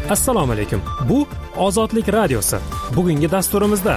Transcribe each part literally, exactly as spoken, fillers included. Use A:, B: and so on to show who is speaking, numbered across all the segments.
A: Assalomu alaykum. Bu Ozodlik radiosi. Bugungi dasturimizda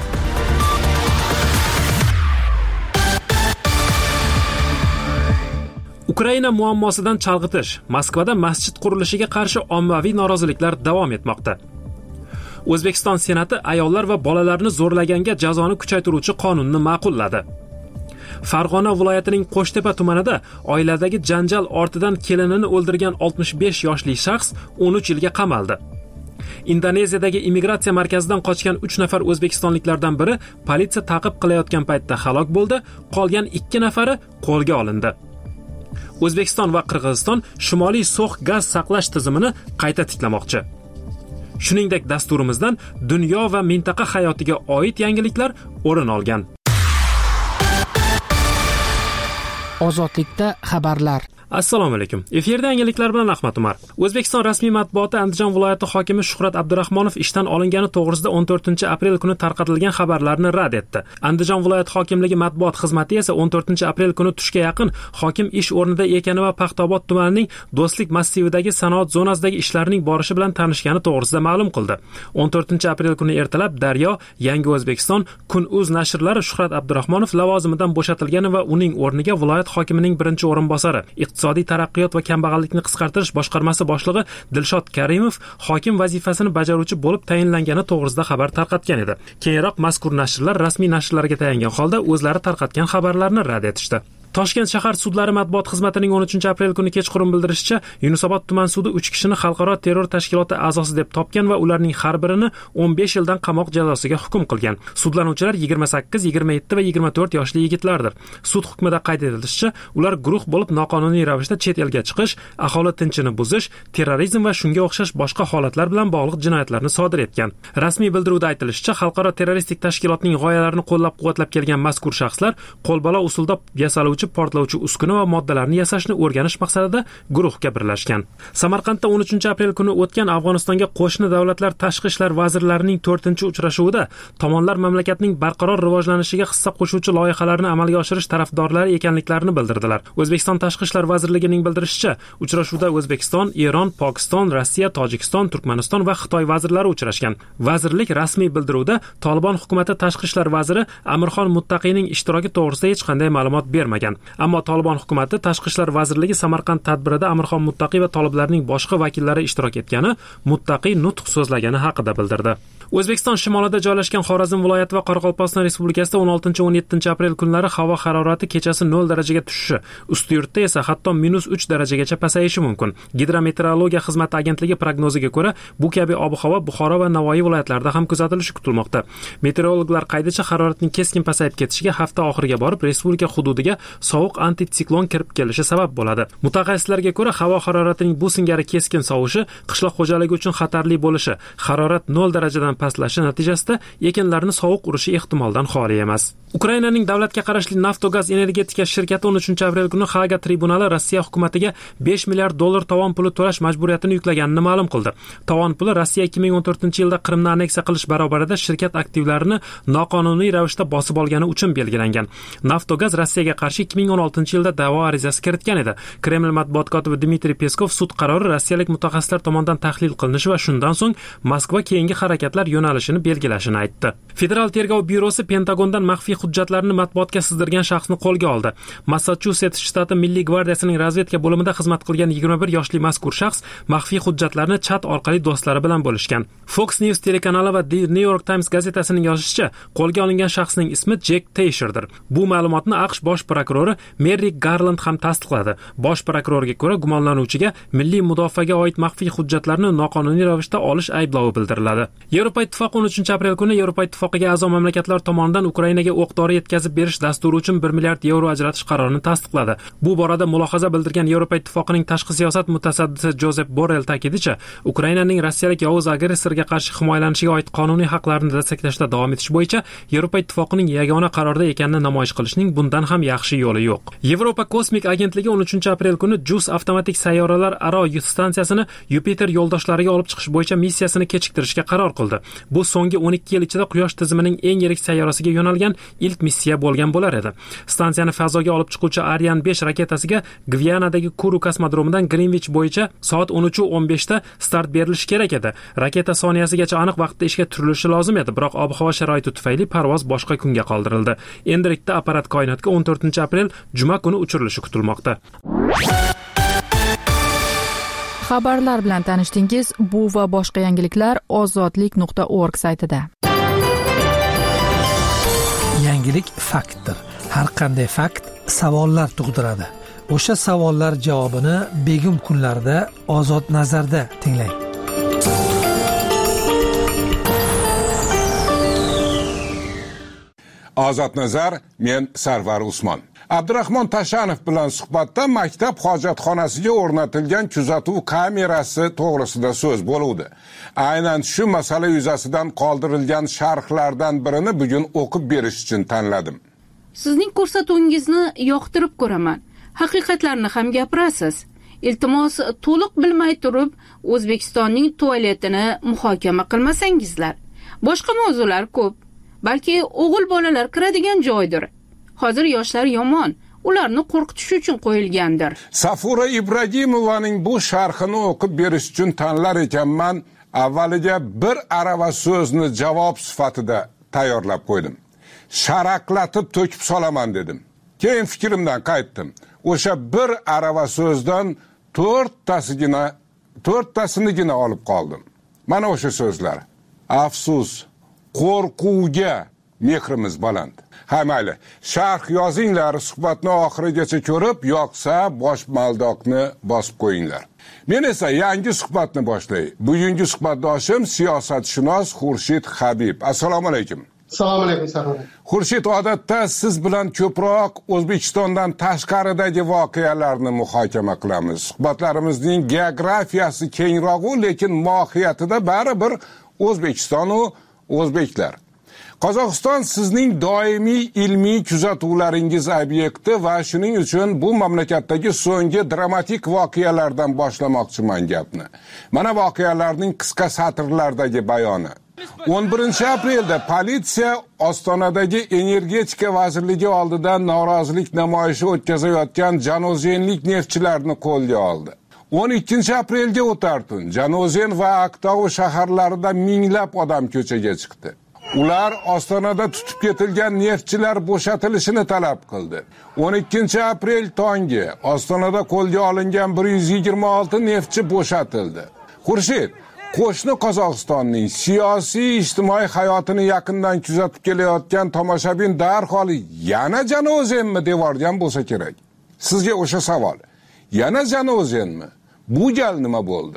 A: Ukraina muammosidan chalg'itish. Moskvada masjid qurilishiga qarshi ommaviy noroziliklar davom etmoqda. O'zbekiston Senati ayollar va bolalarni zo'rlaganga jazoni kuchaytiruvchi qonunni ma'qulladi. Farg'ona viloyatining Qo'shtepa tumanida oiladagi janjal ortidan kelinini o'ldirgan oltmish besh yoshli shaxs o'n uch yilga qamaldi. Indoneziyadagi immigratsiya markazidan qochgan uch nafar o'zbekistonliklardan biri politsiya ta'qib qilayotgan paytda halok bo'ldi, qolgan ikki nafari qo'lga olindi. O'zbekiston va Qirg'iziston Shimoliy so'x gaz saqlash tizimini qayta tiklamoqchi. Shuningdek, dasturimizdan dunyo va mintaqa hayotiga oid yangiliklar o'rin olgan.
B: Ozodlikda xabarlar.
A: Assalomu alaykum. Efirda yangiliklar bilan Ahmad Umar. O'zbekiston rasmiy matbuoti Andijon viloyati hokimi Shuhrat Abdurahmonov ishdan olingani to'g'risida o'n to'rtinchi aprel kuni tarqatilgan xabarlarni rad etdi. Andijon viloyati hokimligi matbuot xizmati esa o'n to'rtinchi aprel kuni tushga yaqin hokim ish o'rnida ekani va Paxtaobod tumanining Do'stlik massividagi sanoat zonasidagi ishlarining borishi bilan tanishgani to'g'risida ma'lum qildi. o'n to'rtinchi aprel kuni ertalab Daryo, Yangi O'zbekiston, Kun.uz nashrlari Shuhrat Abdurahmonov lavozimidan bo'shatilgani va uning o'rniga viloyat hokimining birinchi o'rinbosari, Iqtisodiy taraqqiyot va kambag'allikni qisqartirish boshqarmasi boshlig'i Dilshod Karimov hokim vazifasini bajaruvchi bo'lib tayinlangani to'g'risida xabar tarqatgan edi. Keyinroq mazkur nashrlar rasmiy nashrlarga tayangan holda o'zlari tarqatgan xabarlarni rad etishdi. Toshkent shahar sudlari matbuot xizmatining o'n uchinchi aprel kuni kechqurun bildirishicha, Yunusobod tuman sudi uch kishini xalqaro terror tashkiloti a'zosi deb topgan va ularning har birini o'n besh yildan qamoq jazosiga hukm qilgan. Sudlanuvchilar yigirma sakkiz, yigirma yetti va yigirma to'rt yoshli yigitlardir. Sud hukmida qayd etilishicha, ular guruh bo'lib noqonuniy ravishda chet elga chiqish, aholi tinchini buzish, terrorizm va shunga o'xshash boshqa holatlar bilan bog'liq jinoyatlarni sodir etgan. Rasmiy bildiruvda aytilishicha, xalqaro terroristik tashkilotning g'oyalarini qo'llab-quvvatlab kelgan mazkur shaxslar qo'lbola usulda yasaluvchi portlovchi uskuna va moddalarni yasashni o'rganish maqsadida guruhga birlashgan. Samarqandda o'n uchinchi aprel kuni o'tgan Afg'onistonga qo'shni davlatlar tashqi ishlar vazirlarining to'rtinchi uchrashuvida tomonlar mamlakatning barqaror rivojlanishiga hissa qo'shuvchi loyihalarni amalga oshirish tarafdorlari ekanliklarini bildirdilar. O'zbekiston tashqi ishlar vazirligining bildirishicha, uchrashuvda O'zbekiston, Eron, Pokiston, Rossiya, Tojikiston, Turkmaniston va Xitoy vazirlari uchrashgan. Vazirlik rasmiy bildiruvda Tolibon hukumati tashqi ishlar vaziri Amirxon Muttaqiyning ishtiroki to'g'risida hech qanday ma'lumot bermagan. Ammo Tolibon hukumati tashqi ishlar vazirligi Samarqand tadbirida Amirxon Muttaqiy va toliblarning boshqa vakillari ishtirok etgani, Muttaqiy nutq so'zlagani haqida bildirdi. O'zbekiston shimolida joylashgan Xorazm viloyati va Qoraqalpog'iston Respublikasida o'n oltinchi o'n yettinchi aprel kunlari havo harorati kechasi nol darajaga tushishi, ustiyurtda esa hatto minus uch darajagacha pasayishi mumkin. Gidrometeorologiya xizmati agentligi prognoziga ko'ra, bu kabi ob-havo Buxoro va Navoiy viloyatlarida ham kuzatilishi kutilmoqda. Meteorologlar qaydicha haroratning keskin pasayib ketishiga hafta oxiriga borib respublika hududiga sovuq antitsiklon kirib kelishi sabab bo'ladi. Mutaxassislarga ko'ra, havo haroratining bu singari keskin sovishi qishloq xo'jaligi uchun xatarli bo'lishi, harorat nol darajadan pastlashi natijasida ekinlarni sovuq urishi ehtimoldan xoli emas. Ukrainaning davlatga qarashli Naftogaz energetika shirkati o'n uchinchi aprel kuni Haga tribunali Rossiya hukumatiga besh milliard dollar tovon puli to'lash majburiyatini yuklaganini ma'lum qildi. Tovon puli Rossiya ikki ming o'n to'rtinchi yilda Qrimni anneksiya qilish barobarida shirkat aktivlarini noqonuniy ravishda bosib olgani uchun belgilangan. Naftogaz Rossiyaga qarshi ikki ming o'n oltinchi yilda da'vo arizasi kiritgan edi. Kreml matbuot kotibi Dmitriy Peskov sud qarori rossiyalik mutaxassislar tomonidan tahlil qilinishi va shundan so'ng Moskva keyingi harakatlar yo'nalishini belgilashini aytdi. Federal tergov byurosi Pentagondan maxfiy hujjatlarni matbuotga sizdirgan shaxsni qo'lga oldi. Massachusets shtati Milliy gvardiyasining razvedka bo'limida xizmat qilgan yigirma bir yoshli mazkur shaxs maxfiy hujjatlarni chat orqali do'stlari bilan bo'lishgan. Fox News telekanali va The New York Times gazetasining yozishicha, qo'lga olingan shaxsning ismi Jack Teyshirdir. Bu ma'lumotni AQSh bosh prokurori Merrick Garland ham tasdiqladi. Bosh prokurorga ko'ra, gumonlanuvchiga milliy mudofaaga oid maxfiy hujjatlarni noqonuniy ravishda olish ayblovi bildiriladi. Yevropa ittifoqi o'n uchinchi aprel kuni Yevropa ittifoqiga a'zo mamlakatlar tomonidan Ukrainaga o'q-dori yetkazib berish dasturi uchun bir milliard yevro ajratish qarorini tasdiqladi. Bu borada mulohaza bildirgan Yevropa ittifoqining tashqi siyosat mutasaddisi Josep Borrell ta'kidicha, Ukrainaning rossiyalik yovuz agressorga qarshi himoyalanishiga oid qonuniy haqlarini dastaqlashda davom etish bo'yicha Yevropa ittifoqining yagona qarorda ekanini namoyish qilishning bundan ham yaxshi yo'li yo'q. Yevropa kosmik agentligi o'n uchinchi aprel kuni JUICE avtomatik sayyoralar aro stansiyasini Yupiter yo'ldoshlariga olib chiqish bo'yicha missiyasini kechiktirishga qaror qildi. Bu so'nggi o'n ikki yil ichida Quyosh tizimining eng yirik sayyorasiga yo'nalgan ilk missiya bo'lgan bo'lar edi. Stansiyani fazoga olib chiquvchi Ariane besh raketasiga Gvianadagi Kuru kosmodromidan Greenwich bo'yicha soat o'n uch o'n beshda start berilishi kerak edi. Raketa soniyasigacha aniq vaqtda ishga turilishi lozim edi, biroq ob-havo sharoiti tufayli parvoz boshqa kunga qoldirildi. Endilikda apparat koinotga o'n to'rtinchi aprel juma kuni uchirilishi kutilmoqda.
B: Xabarlar bilan tanishdingiz. Bu va boshqa yangiliklar ozodlik nuqta org saytida.
C: Yangilik faktdir. Har qanday fakt savollar tug'diradi. O'sha savollar javobini begum kunlarda Ozod nazarda tinglang.
D: Ozod nazar, men Sarvar Usmon. Abdurahmon Tashanov bilan suhbatda maktab hojatxonasiga o'rnatilgan kuzatuv kamerasi to'g'risida so'z bo'ldi. Aynan shu masala yuzasidan qoldirilgan sharhlardan birini bugun o'qib berish uchun tanladim.
E: Sizning ko'rsatuvingizni yoqtirib ko'raman. Haqiqatlarni ham gapirasiz. Iltimos, to'liq bilmay turib, O'zbekistonning tualetini muhokama qilmasangizlar. Boshqa mavzular ko'p. Balki o'g'il bolalar kiradigan joydir. Hozir yoshlar yomon, ularni qo'rqitish uchun qo'yilgandir.
D: Safura Ibragimovaning bu sharhini o'qib berish uchun tanlar ekanman. Avvaliga bir arava so'zni javob sifatida tayyorlab qo'ydim. Sharaqlatib to'kib solaman dedim. Keyin fikrimdan qaytdim. O'sha bir arava so'zdan to'rttasigina, to'rttasinigina olib qoldim. Mana o'sha so'zlar. Afsus, qo'rquvga mehrimiz baland. Ha mayli, sharh yozinglar, suhbatni oxirigacha ko'rib, yoqsa bosh maldoqni bosib qo'yinglar. Men esa yangi suhbatni boshlay. Bugungi suhbatdoshim siyosatshunos Xurshid Habib. Assalomu alaykum.
F: Assalomu alaykum Sarvar.
D: Xurshid, odatda siz bilan ko'proq O'zbekistondan tashqaridagi voqealarni muhokama qilamiz. Suhbatlarimizning geografiyasi kengroq, lekin mohiyatida baribir O'zbekiston va o'zbeklar. Qozog'iston sizning doimiy ilmiy kuzatuvlaringiz obyekti va shuning uchun bu mamlakatdagi so'nggi dramatik voqealardan boshlamoqchiman gapni. Mana voqealarning qisqa satrlardagi bayoni. o'n birinchi aprelda politsiya Ostonadagi energetika vazirligi oldida norozilik namoyishi o'tkazayotgan janozenlik neftchilarni qo'lga oldi. o'n ikkinchi aprelga o'tar tun Janozen va Aktau shaharlarida minglab odam ko'chaga chiqdi. Ular Ostonada tutib ketilgan neftchilar bo'shatilishini talab qildi. o'n ikkinchi aprel tongi Ostonada qo'lga olingan bir yuz yigirma olti neftchi bo'shatildi. Xurshid, qo'shni Qozog'istonning siyosiy ijtimoiy hayotini yaqindan kuzatib kelayotgan tomoshabin darhol yana Janozenmi devorgan bo'lsa kerak. Sizga o'sha savol. Yana Janozenmi? Bu gal nima bo'ldi?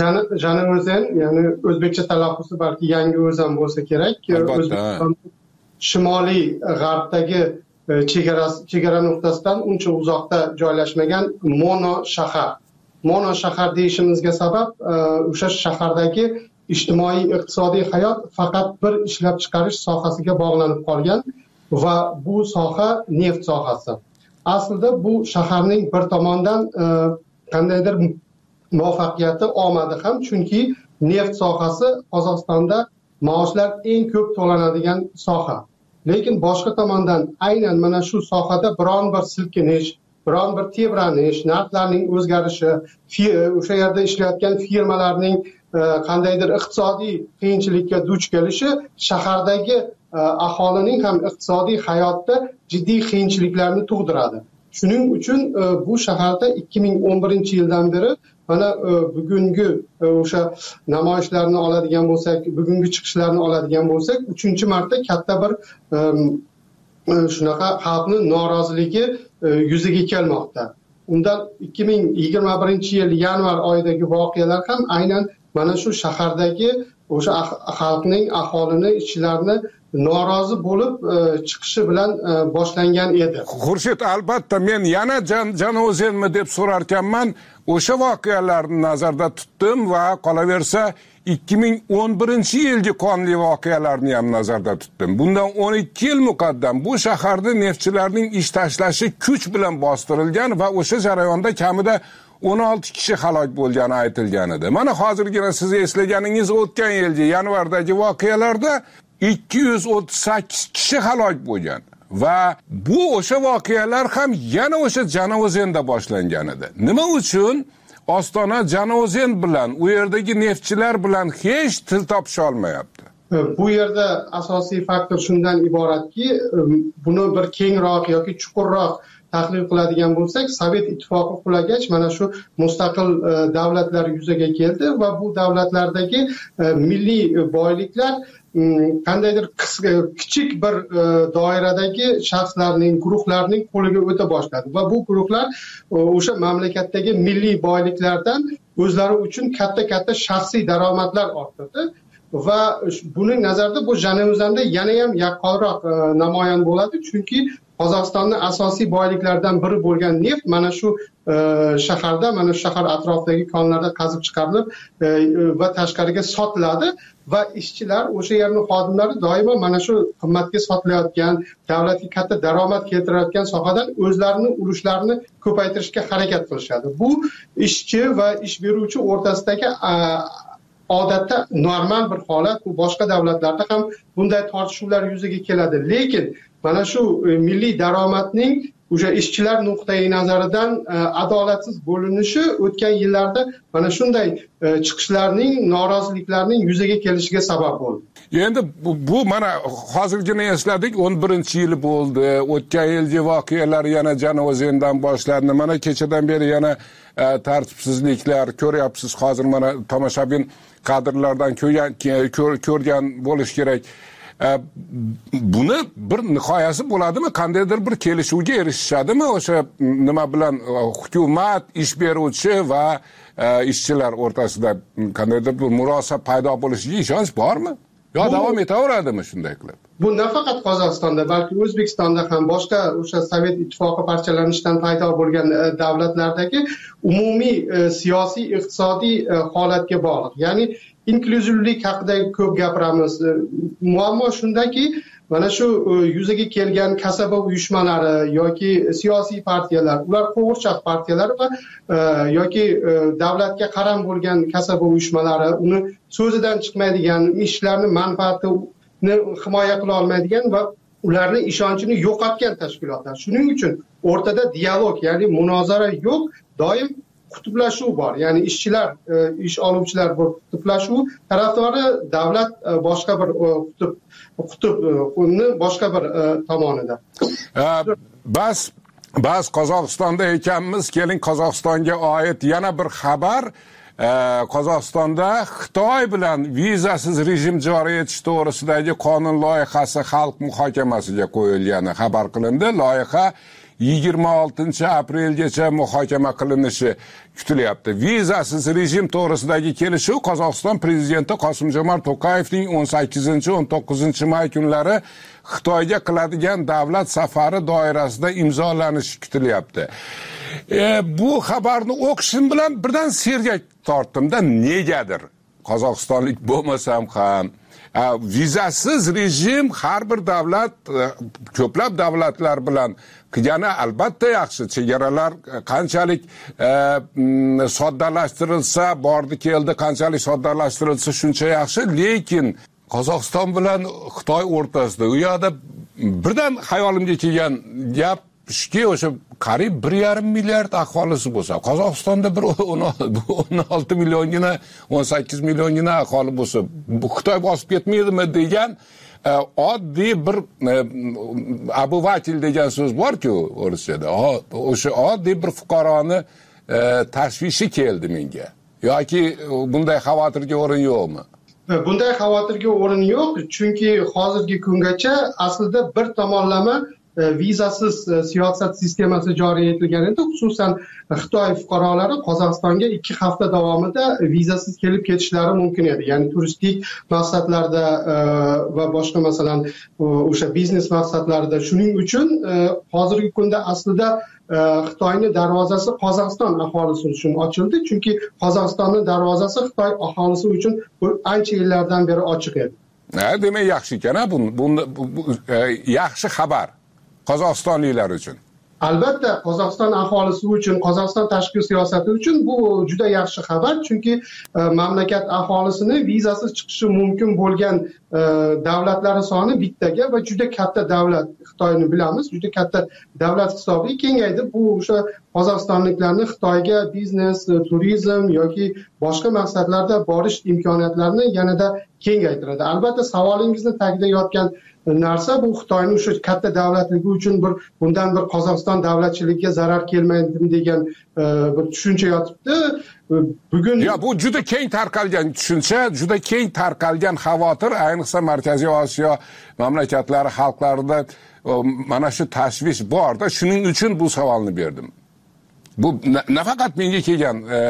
F: Janozen, ya'ni o'zbekcha talaffuzi balki yangi o'zam bo'lsa kerak. O'zbekiston shimoliy g'arbdagi chegara chegara nuqtasidan uncha uzoqda joylashmagan mono shahar. Mono shahar deyishimizga sabab o'sha shahardagi ijtimoiy iqtisodiy hayot faqat bir ishlab chiqarish sohasiga bog'lanib qolgan va bu soha neft sohasi. Aslida bu shaharning bir tomondan qandaydir muvaffaqiyati omadi ham, chunki neft sohasi Qozog'istonda maoshlar eng ko'p to'lanadigan soha. Lekin boshqa tomondan aynan mana shu sohada biron bir silkinish, biron bir tebranish, narxlarning o'zgarishi, o'sha yerda ishlayotgan firmalarning qandaydir iqtisodiy qiyinchilikka duch kelishi shahardagi aholining ham iqtisodiy hayotda jiddiy qiyinchiliklarni tug'diradi. Shuning uchun bu shaharda ikki ming o'n birinchi yildan beri mana bugungi o'sha namoyishlarni oladigan bo'lsak, bugungi chiqishlarni oladigan bo'lsak, uchinchi marta katta bir shunaqa xalqning noroziligi yuzaga kelmoqda. Undan ikki ming yigirma birinchi yil yanvar oyidagi voqealar ham aynan mana shu shahardagi o'sha xalqning, aholini, ishchilarni norozi bo'lib chiqishi bilan boshlangan edi.
D: Xurshid, albatta men yana Janozenmi deb so'rarkanman, o'sha voqealarni nazarda tutdim va qolaversa ikki ming o'n birinchi yilgi qonli voqealarni ham nazarda tutdim. Bundan o'n ikki yil muqaddam bu shaharda neftchilarning ish tashlashi kuch bilan bostirilgan va o'sha jarayonda kamida o'n olti kishi halok bo'lgani aytilgan edi. Mana hozirgina siz eslaganingiz o'tgan yilgi yanvardagi voqealarda ikki yuz o'ttiz sakkiz kishi halok bo'lgan. Va bu o'sha voqealar ham yana o'sha Janavozenda boshlangan edi. Nima uchun Ostona Janavozen bilan, u yerdagi neftchilar bilan hech til topisha olmayapti?
F: Bu yerda asosiy faktor shundan iboratki, buni bir kengroq yoki chuqurroq tahlil qiladigan bo'lsak, Sovet ittifoqi qulagach mana shu mustaqil davlatlar yuzaga keldi va bu davlatlardagi milliy boyliklar qandaydir kichik bir doiradagi shaxslarning, guruhlarning qo'liga o'ta boshladi va bu guruhlar o'sha mamlakatdagi milliy boyliklardan o'zlari uchun katta-katta shaxsiy daromadlar orttirdi. Va buning nazarda bu Janavozenda yana ham yaqqolroq namoyon bo'ladi, chunki Qozog'istonning asosiy boyliklaridan biri bo'lgan neft mana shu shaharda, mana shu shahar atrofidagi konlarda qazib chiqarilib va tashqariga sotiladi va ishchilar, o'sha yerning xodimlari doimo mana shu qimmatga sotilayotgan, davlatga katta daromad keltirayotgan sohadan o'zlarining ulushlarini ko'paytirishga harakat qilishadi. Bu ishchi va ish beruvchi o'rtasidagi odatda normal bir holat. Bu boshqa davlatlarda ham bunday tortishuvlar yuzaga keladi. Lekin mana shu milliy daromadning o'sha ishchilar nuqtai nazaridan adolatsiz bo'linishi o'tgan yillarda mana shunday chiqishlarning, noroziliklarning yuzaga kelishiga sabab bo'ldi.
D: Endi bu, bu mana hozirgina esladik, o'n birinchi yil bo'ldi. O'tgan yilgi voqealar yana Janavozendan boshlandi. Mana kechadan beri yana e, tartibsizliklar ko'ryapsiz. Hozir mana tomoshabin kadrlardan ko'rgan ko'rgan bo'lish kerak. E, buni bir nihoyasi bo'ladimi? Qandaydir bir kelishuvga erishishadimi? O'sha nima bilan hukumat, ish beruvchi va e, ishchilar o'rtasida qandaydir bir murosa paydo bo'lishiga ishonch bormi? Yo davom etaveradimi shunday qilib?
F: Bu nafaqat Qozog'istonda, balki O'zbekistonda ham boshqa o'sha Sovet ittifoqi parchalanishidan paydo bo'lgan davlatlardagi umumiy siyosiy, iqtisodiy holatga bog'liq. Ya'ni inkluzivlik haqida ko'p gapiramiz. Muammo shundaki, mana shu yuzaga kelgan kasaba uyushmalari yoki siyosiy partiyalar, ular qo'g'irchoq partiyalar va yoki davlatga qaram bo'lgan kasaba uyushmalari, uni so'zidan chiqmaydigan, ishlarning manfaatini himoya qila olmaydigan va ularning ishonchini yo'qotgan tashkilotlar. Shuning uchun o'rtada dialog, ya'ni munozara yo'q, doim qutblashuv bor. Ya'ni ishchilar, ish oluvchilar bu qutblashuv tarafdori, davlat boshqa bir qutb qutbni boshqa bir tomonida.
D: Bas bas Qozog'istonda ekanmiz, keling Qozog'istonga oid yana bir xabar. Qozog'istonda Xitoy bilan vizasiz rejim joriy etish to'g'risidagi qonun loyihasi xalq muhokamasiga qo'yilgani xabar qilindi. Loyiha yigirma oltinchi aprelgacha muhokama qilinishi kutilyapti. Vizasiz rejim to'g'risidagi kelishuv Qozog'iston prezidenti Qosim-Jomart To'qayevning o'n sakkizinchi o'n to'qqizinchi may kunlari Xitoyga qiladigan davlat safari doirasida imzolanishi kutilyapti. E, bu xabarni o'qishim bilan birdan sergak tortdimda, negadir qozog'istonlik bo'lmasam ham vizasiz rejim har bir davlat, ko'plab davlatlar bilan qilgani albatta yaxshi. Chegaralar qanchalik e, soddalashtirilsa, bordi keldi, qanchalik soddalashtirilsa shuncha yaxshi. Lekin Qozog'iston bilan Xitoy o'rtasida u yoqda birdan xayolimga kelgan gap shuki, o'sha qariyb bir yarim milliard aholisi bo'lsa, Qozog'istonda bir o'n olti milliongina, o'n sakkiz milliongina aholi bo'lsa, Xitoy bosib ketmaydimi degan e, oddiy bir e, abuvatil degan so'z bor-ku o'rischada. O'sha oddiy bir fuqaroni e, tashvishi keldi menga. Yoki bunday xavotirga o'rin yo'qmi?
F: Bunday xavotirga o'rin yo'q, chunki hozirgi kungacha aslida bir tomonlama vizasiz siyosat sistemasi joriy etilgan edi. Xususan Xitoy fuqarolari Qozog'istonga ikki hafta davomida vizasiz kelib ketishlari mumkin edi. Ya'ni turistik maqsadlarda va boshqa, masalan, o'sha biznes maqsadlarida. Shuning uchun hozirgi kunda aslida Xitoyning darvozasi Qozog'iston aholisi uchun ochildi, chunki Qozog'istonning darvozasi Xitoy aholisi uchun ancha yillardan beri ochiq edi.
D: Ha, demak yaxshi ekan, bu, bu, bu yaxshi xabar Qozog'istonliklar uchun.
F: Albatta, Qozog'iston aholisi uchun, Qozog'iston tashqi siyosati uchun bu juda yaxshi xabar, chunki mamlakat aholisini vizasiz chiqishi mumkin bo'lgan davlatlari soni bittaga va juda katta davlat, Xitoyni bilamiz, juda katta davlat hisobiga kengaydi. Bu o'sha qozog'istonliklarni Xitoyga biznes, turizm yoki boshqa maqsadlarda borish imkoniyatlarini yanada kengaytiradi. Albatta, savolingizni tagida yotgan narsa bu Xitoyning o'sha katta davlatligi uchun bir bundan bir Qozog'iston davlatchiligiga zarar kelmaydimi degan bir tushuncha yotibdi. Bugun
D: ya bu juda keng tarqalgan tushuncha, juda keng tarqalgan xavotir, ayniqsa Markaziy Osiyo mamlakatlari xalqlarida mana shu tashvish borda, shuning uchun bu savolni berdim. Bu nafaqat menga kelgan e,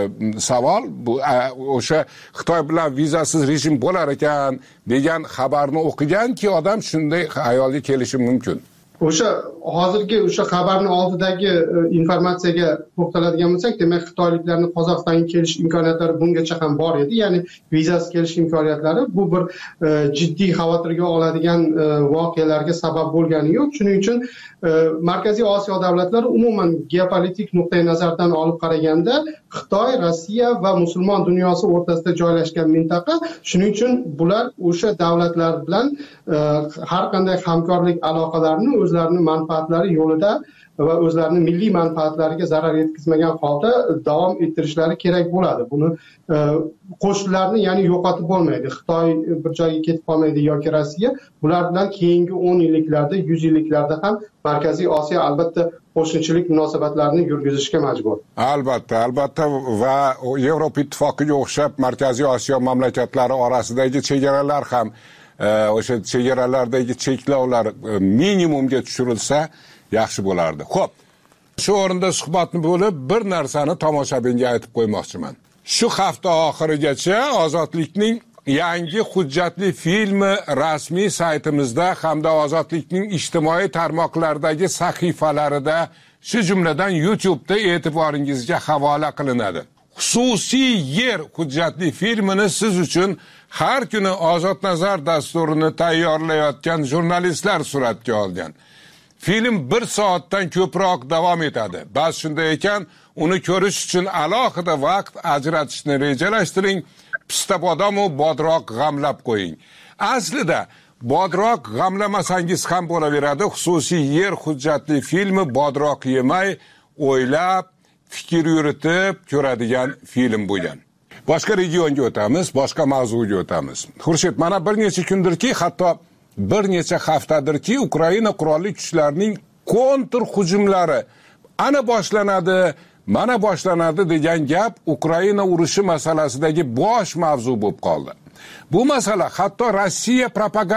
D: savol, bu o'sha Xitoy bilan vizasiz rejim bo'lar ekan degan xabarni o'qiganki odam shunday xayolga kelishi mumkin.
F: O'sha hozirgi o'sha xabarning oldidagi informatsiyaga to'xtaladigan bo'lsak, demak xitoyliklarning Qozog'istonga kelish imkoniyatlari bungacha ham bor edi. Ya'ni vizasiz kelish imkoniyatlari bu bir e, jiddiy xavotirga oladigan e, voqealarga sabab bo'lgani yo'q. Shuning uchun e, Markaziy Osiyo davlatlari umuman geopolitik nuqtai nazardan olib qaraganda Xitoy, Rossiya va musulmon dunyosi o'rtasida joylashgan mintaqa. Shuning uchun bular o'sha davlatlar bilan e, har qanday hamkorlik aloqalarini o'zlarining manfaatlari yo'lida va o'zlarining milliy manfaatlariga zarar yetkazmagan holda davom ettirishlari kerak bo'ladi. Buni e, qo'shnilarni ya'ni yo'qotib bo'lmaydi. Xitoy bir joyga ketib qolmaydi yoki Rossiya. Bular bilan keyingi o'n yilliklarda, yuz yilliklarda ham Markaziy Osiyo albatta qo'shnichilik munosabatlarini yurgizishga majbur.
D: Albatta, albatta va Yevropa ittifoqiga o'xshab Markaziy Osiyo mamlakatlari orasidagi chegaralar ham o'sha chegaralardagi cheklovlar minimumga tushirilsa yaxshi bo'lardi. Xo'p, shu o'rinda suhbatni bo'lib bir narsani tomoshabinga aytib qo'ymoqchiman. Shu hafta oxirigacha Ozodlikning yangi hujjatli filmi rasmiy saytimizda hamda Ozodlikning ijtimoiy tarmoqlardagi sahifalarida, shu jumladan YouTube'da e'tiboringizga havola qilinadi. Xususiy yer hujjatli filmini siz uchun har kuni Ozod nazar dasturini tayyorlayotgan jurnalistlar suratga olgan. Film bir soatdan ko'proq davom etadi. Bas shunday ekan, uni ko'rish uchun alohida vaqt ajratishni rejalashtiring. Pista bodomu bodroq g'amlab qo'ying. Aslida bodroq g'amlamasangiz ham bo'laveradi. Xususiy yer hujjatli filmi bodroq yemay, o'ylab, fikr yuritib ko'radigan film bo'lgan. Boshqa regionga o'tamiz, boshqa mavzuga o'tamiz. Xurshid, mana bir necha kundirki, hatto bir necha haftadirki, Ukraina qurolli kuchlarining kontr hujumlari ana boshlanadi, mana boshlanadi degan gap Ukraina urushi masalasidagi bosh mavzu bo'lib qoldi. Bu masala hatto Rossiya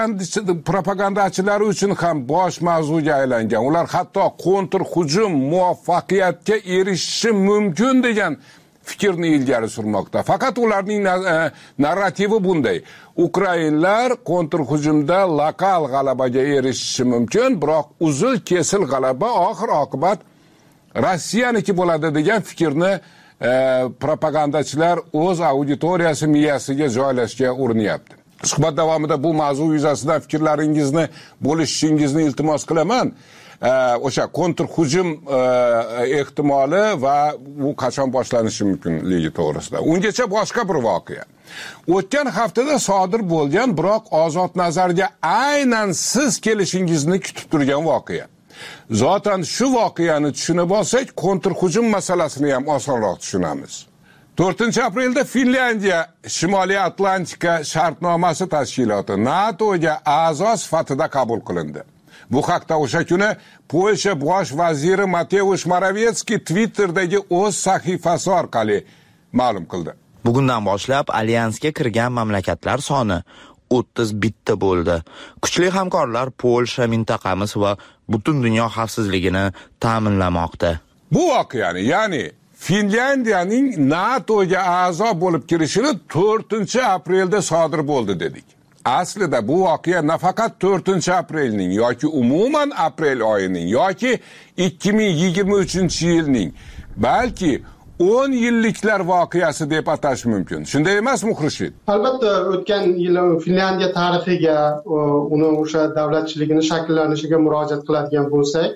D: propagandachilari uchun ham bosh mavzuga aylangan. Ular hatto kontr hujum muvaffaqiyatga erishishi mumkin degan fikrni ilgari surmoqda. Faqat ularning narrativi bunday. Ukrainlar kontr hujumda lokal g'alabaga erishishi mumkin, biroq uzil kesil g'alaba oxir oqibat Rossiyaniki bo'ladi degan fikrni e, propagandachilar o'z auditoriyasi miyasiga joylashga urinyapti. Suhbat davomida bu mavzu yuzasidan fikrlaringizni bo'lishingizni iltimos qilaman. E, o'sha kontr hujum e, ehtimoli va bu qachon boshlanishi mumkinligi to'g'risida. Ungacha boshqa bir voqea. O'tgan haftada sodir bo'lgan, biroq Ozod nazarga aynan siz kelishingizni kutib turgan voqea. Zotan shu voqeani tushunib olsak, kontr hujum masalasini ham osonroq tushunamiz. to'rtinchi aprelda Finlyandiya Shimoliy Atlantika shartnomasi tashkiloti NATOga a'zo sifatida qabul qilindi. Bu haqda o'sha kuni Polsha bosh vaziri Mateusz Morawiecki Twitter'dagi o'z sahifasi orqali ma'lum qildi.
G: Bugundan boshlab alyansga kirgan mamlakatlar soni o'ttiz bitta bo'ldi. Kuchli hamkorlar Polsha mintaqamiz va butun dunyo xavfsizligini ta'minlamoqda.
D: Bu voqeani, ya'ni Finlyandiyaning NATOga a'zo bo'lib kirishini to'rtinchi aprelda sodir bo'ldi dedik. Aslida bu voqea nafaqat to'rtinchi aprelning yoki umuman aprel oyining yoki ikki ming yigirma uchinchi yilning, balki o'n yilliklar voqeasi deb atash mumkin. Shunday emasmi, Xurshid?
F: Albatta, o'tgan yil Finlyandiya tarixiga, uni o'sha davlatchiligini shakllanishiga murojaat qiladigan bo'lsak,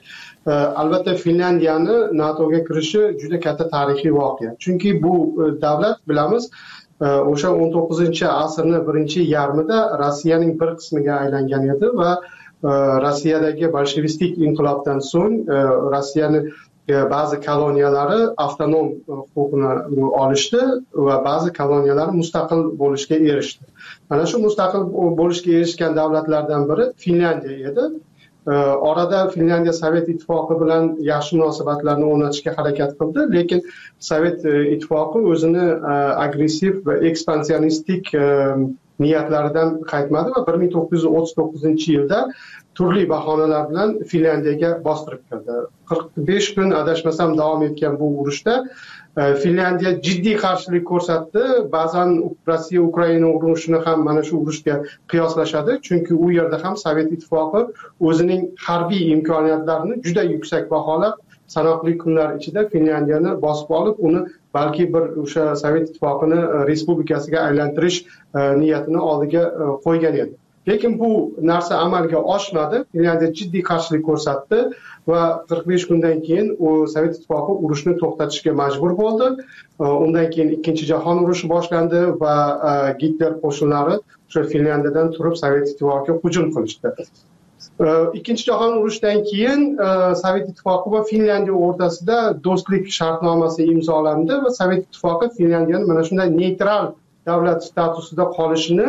F: albatta Finlandiyani NATOga kirishi juda katta tarixiy voqea. Chunki bu davlat bilamiz o'sha o'n to'qqizinchi asrning birinchi yarmida Rossiyaning bir qismiga aylangan edi va Rossiyadagi bolshevistik inqilobdan so'ng Rossiyani ba'zi koloniyalari avtonom huquqini olishdi va ba'zi koloniyalari mustaqil bo'lishga erishdi. Mana shu mustaqil bo'lishga erishgan davlatlardan biri Finlandiya edi. Orada Finlandiya Sovet ittifoqi bilan yaxshi munosabatlarni o'rnatishga harakat qildi, lekin Sovet ittifoqi o'zini agressiv va ekspansionistik niyatlaridan qaytmadi va bir ming to'qqiz yuz o'ttiz to'qqizinchi yilda turli bahonalar bilan Finlandiyaga bostirib kirdi. qirq besh kun adashmasam davom etgan bu urushda Finlandiya jiddiy qarshilik ko'rsatdi. Ba'zan Rossiya Ukraina urushini ham mana shu urushga qiyoslashadi, chunki u yerda ham Sovet ittifoqi o'zining harbiy imkoniyatlarini juda yuksak baholab sanoqli kunlar ichida Finlandiyani bosib olib, uni balki bir o'sha Sovet ittifoqini respublikasiga aylantirish niyatini oldiga qo'ygan edi. Lekin bu narsa amalga oshmadi. Finlandiya jiddiy qarshilik ko'rsatdi va qirq besh kundan keyin u Sovet ittifoqi urushni to'xtatishga majbur bo'ldi. Undan keyin Ikkinchi jahon urushi boshlandi va Gitler qo'shinlari o'sha Finlandiyadan turib Sovet ittifoqiga hujum qilishdi. Ikkinchi jahon urushidan keyin Sovet ittifoqi va Finlandiya o'rtasida do'stlik shartnomasi imzolandi va Sovet ittifoqi Finlandiyani mana shunday neytral davlat statusida qolishini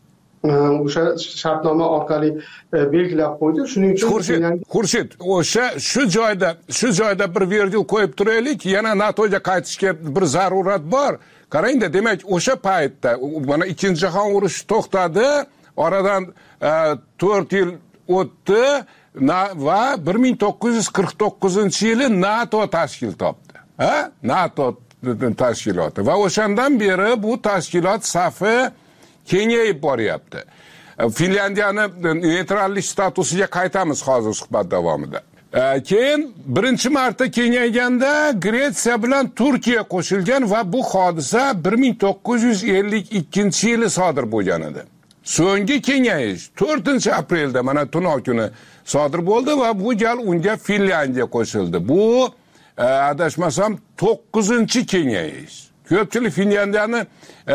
F: o'sha shartnoma orqali belgilab qo'ydi. Shuning uchun
D: Xurshid, o'sha shu joyda shu joyda bir virgul qo'yib turaylik, yana NATOga qaytishga bir zarurat bor. Qarangda, demak, o'sha paytda mana Ikkinchi jahon urushi to'xtadi, oradan to'rt yil o'tdi va bir ming to'qqiz yuz qirq to'qqizinchi yili NATO tashkil topdi. Ha? NATO tashkiloti va o'shandan beri bu tashkilot safi kengayib boryapti. Finlandiyani neytrallik statusiga qaytamiz hozir suhbat davomida. Keyin birinchi marta kengayganda Gretsiya bilan Turkiya qo'shilgan va bu hodisa bir ming to'qqiz yuz ellik ikkinchi yili sodir bo'lgan edi. So'nggi kengayish to'rtinchi aprelda mana tunov kuni sodir bo'ldi va bu gal unga Finlandiya qo'shildi. Bu adashmasam to'qqizinchi kengayish. Ko'pchilik Finlandiyani e,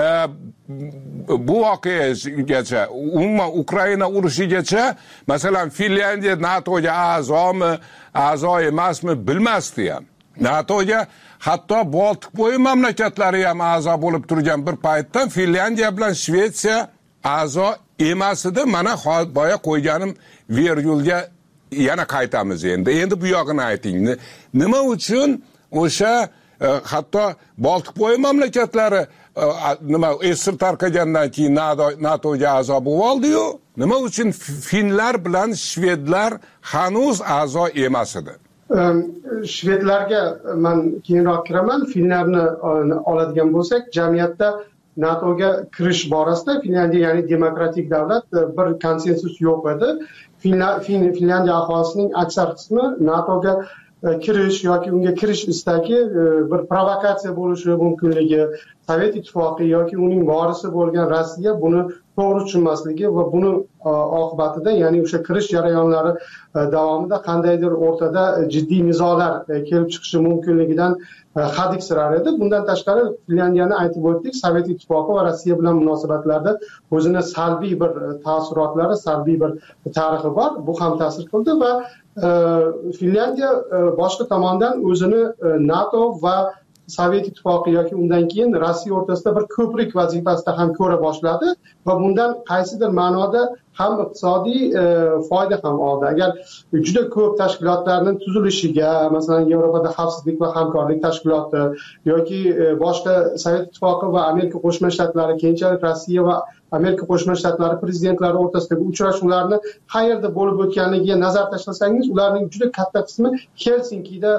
D: bu voqeagacha, umuman Ukraina urushigacha, masalan, Finlandiya NATOga a'zomi, a'zo emasmi bilmasdi ham. NATOga hatto Boltiqbo'yi mamlakatlari ham a'zo bo'lib turgan bir paytda Finlandiya bilan Shvetsiya a'zo emas edi. Mana boya qo'yganim virgulga yana qaytamiz endi. Endi bu yog'ini ayting. Nima uchun o'sha hatto Boltiqbo'yi mamlakatlari nima esir tarqagandan keyin NATOga a'zo bo'lib oldi-yu, nima uchun finlar bilan shvedlar hanuz a'zo emas edi?
F: Shvedlarga men keyinroq kiraman. Finlarni oladigan bo'lsak, jamiyatda NATOga kirish borasida Finlandiya, ya'ni demokratik davlat, bir konsensus yo'q edi. Finlandiya aholisining aksar qismi NATOga kirish yoki unga kirish istagi bir provokatsiya bo'lishi mumkinligi, Sovet ittifoqi yoki uning vorisi bo'lgan Rossiya buni to'g'ri tushunmasligi va buni oqibatida, ya'ni o'sha kirish jarayonlari davomida qandaydir o'rtada jiddiy nizolar kelib chiqishi mumkinligidan hadiksirar edi. Bundan tashqari Finlandiyani aytib o'tdik, Sovet ittifoqi va Rossiya bilan munosabatlarda o'zini salbiy bir ta'sirotlari, salbiy bir tarixi bor. Bu ham ta'sir qildi va Finlandiya boshqa tomondan o'zini NATO va Sovet ittifoqi yoki undan keyin Rossiya o'rtasida bir ko'prik vazifasida ham ko'ra boshladi va bundan qaysidir ma'noda ham iqtisodiy foyda ham oldi. Agar juda ko'p tashkilotlarning tuzilishiga, masalan, Yevropada xavfsizlik va hamkorlik tashkiloti yoki boshqa Sovet ittifoqi va Amerika Qo'shma Shtatlari, keyinchalik Rossiya va Amerika Qo'shma Shtatlari prezidentlari o'rtasidagi uchrashuvlarni qayerda bo'lib o'tganligiga nazar tashlasangiz, ularning juda katta qismi Helsinkida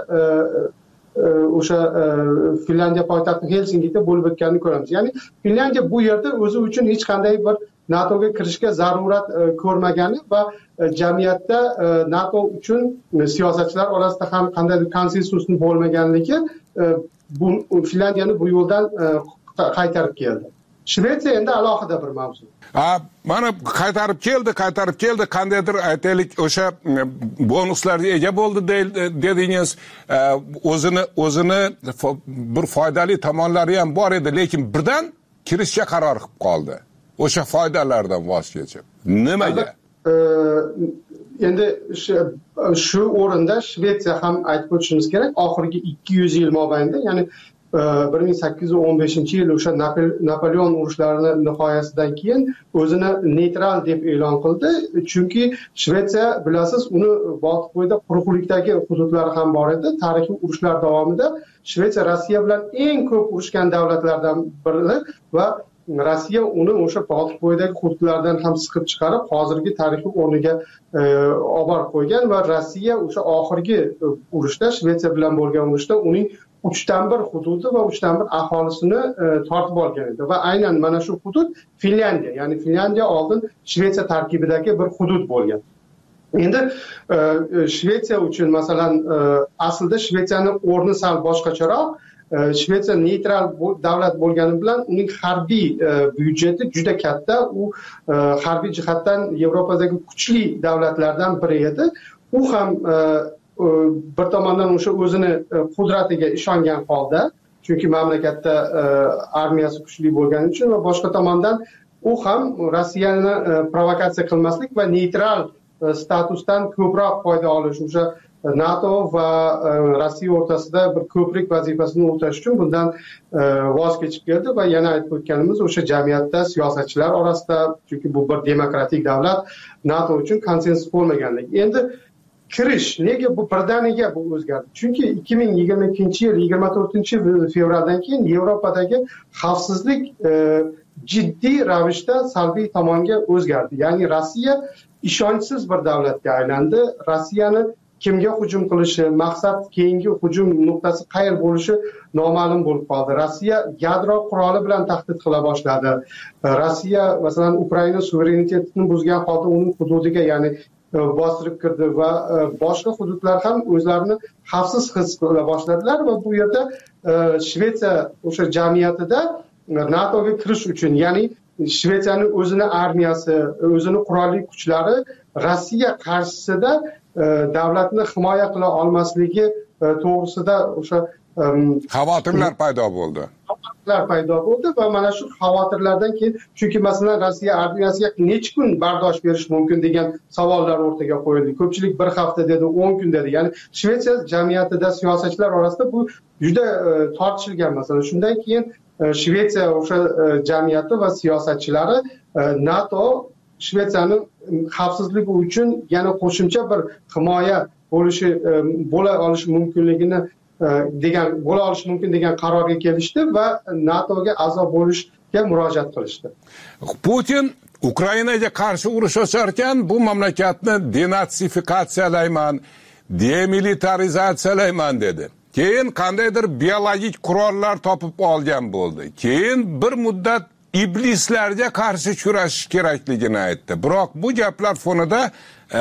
F: o'sha Finlandiya poytaxti Helsinkida bo'lib o'tganini ko'ramiz. Ya'ni Finlandiya bu yerda o'zi uchun hech qanday bir NATOga kirishga zarurat ko'rmagani va jamiyatda NATO uchun siyosatchilar orasida ham qandaydir konsensusni bo'lmaganligi bu Finlandiyani bu yo'ldan qaytarib keldi. Shvetsiya endi alohida bir mavzu.
D: Ha, mana qaytarib keldi, qaytarib keldi, qandaydir aytaylik o'sha bonuslarga ega bo'ldi dedingiz. O'zini o'zini bir foydali tomonlari ham bor edi, lekin birdan kirishga qaror qilib qoldi. O'sha foydalardan voz kechib. Nimaga?
F: Endi shu o'rinda Shvetsiya ham aytib o'tishimiz kerak, oxirgi ikki yuz yil mobaynida, ya'ni bir ming sakkiz yuz o'n beshinchi yil o'sha Napoleon urushlarini nihoyasidan keyin o'zini neytral deb e'lon qildi. Chunki Shvetsiya, bilasiz, uni Boltiqbo'yida quruqlikdagi hududlari ham bor edi. Tarixiy urushlar davomida Shvetsiya Rossiya bilan eng ko'p urushgan davlatlardan biri va Rossiya uni o'sha Boltiqbo'yidagi hududlardan ham siqib chiqarib, hozirgi tarixiy o'rniga olib borib qo'ygan va Rossiya o'sha oxirgi urushda, Shvetsiya bilan bo'lgan urushda uning uchdan bir hududi va uchdan bir aholisini tortib olgan edi va aynan mana shu hudud Finlyandiya, ya'ni Finlyandiya oldin Shvetsiya tarkibidagi bir hudud bo'lgan. Endi Shvetsiya uchun masalan aslida Shvetsiyaning o'rni sal boshqacharoq. Shvetsiya neytral davlat bo'lgani bilan uning harbiy byudjeti juda katta. U harbiy jihatdan Yevropadagi kuchli davlatlardan biri edi. U ham bir tomondan o'sha o'zini qudratiga ishongan holda, chunki mamlakatda armiyasi kuchli bo'lgani uchun, va boshqa tomondan u ham Rossiyani provokatsiya qilmaslik va neytral statusdan ko'proq foyda olish, o'sha NATO va Rossiya o'rtasida bir ko'prik vazifasini o'tash uchun bundan voz kechib keldi va yana aytib o'tganimiz o'sha jamiyatda siyosatchilar orasida, chunki bu bir demokratik davlat, NATO uchun konsensus bo'lmaganligi. Endi kirish nega bu birdaniga bu o'zgardi? Chunki ikki ming yigirma ikkinchi yil yigirma to'rtinchi fevraldan keyin Yevropadagi xavfsizlik jiddiy ravishda salbiy tomonga o'zgardi. Ya'ni Rossiya ishonchsiz bir davlatga aylandi. Rossiyani kimga hujum qilishi, maqsad, keyingi hujum nuqtasi qayer bo'lishi noma'lum bo'lib qoldi. Rossiya yadro quroli bilan tahdid qila boshladi. Rossiya masalan Ukraina suverenitetini buzgan holda uning hududiga, ya'ni bostirib kirdi va boshqa hududlar ham o'zlarini xavfsiz his qila boshladilar va bu yerda Shvetsiya o'sha jamiyatida NATOga kirish uchun, ya'ni Shvetsiyaning o'zini armiyasi, o'zini qurolli kuchlari Rossiya qarshisida davlatni himoya qila olmasligi to'g'risida o'sha
D: xavotirlar paydo bo'ldi.
F: Xavotirlar paydo bo'ldi va mana shu xavotirlardan keyin, chunki masalan Rossiya armiyasiga necha kun bardosh berish mumkin degan savollar o'rtaga qo'yildi. Ko'pchilik bir hafta dedi, o'n kun dedi. Ya'ni Shvetsiya jamiyatida siyosatchilar orasida bu juda tortishilgan masala. Shundan keyin Shvetsiya o'sha jamiyati va siyosatchilari NATO Shvetsiyaning xavfsizligi uchun yana qo'shimcha bir himoya bo'lishi bo'la olishi mumkinligini degan bo'la olishi mumkin degan qarorga kelishdi va NATOga a'zo bo'lishga murojaat qilishdi.
D: Putin Ukrainaga qarshi urush ochar ekan, bu mamlakatni denatsifikatsiyalayman, demilitarizatsiyalayman dedi. Keyin qandaydir biologik qurollar topib olgan bo'ldi. Keyin bir muddat iblislarga qarshi kurashish kerakligini aytdi. Biroq bu gaplar fonida e,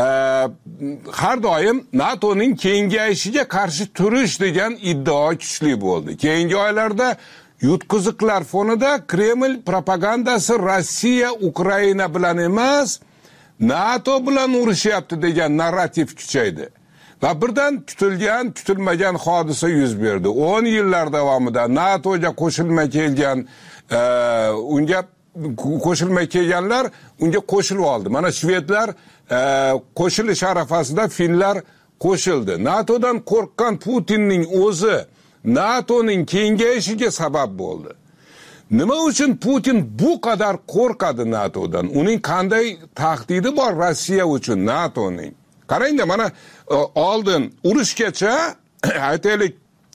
D: har doim NATOning kengayishiga qarshi turish degan iddao kuchli bo'ldi. Keyingi oylarda yutqiziqlar fonida Kreml propagandasi Rossiya Ukraina bilan emas, NATO bilan urushyapti degan narrativ kuchaydi. Va birdan kutilgan, kutilmagan hodisa yuz berdi. o'n yillar davomida NATOga qo'shilmay kelgan e, unga qo'shilmay kelganlar unga qo'shilib oldi. Mana shvedlar e, qo'shilish arafasida finlar qo'shildi. NATOdan qo'rqqan Putinning o'zi NATOning kengayishiga sabab bo'ldi. Nima uchun Putin bu qadar qo'rqadi NATOdan? Uning qanday tahdidi bor Rossiya uchun NATOning? Qarangda, mana oldin urushgacha aytaylik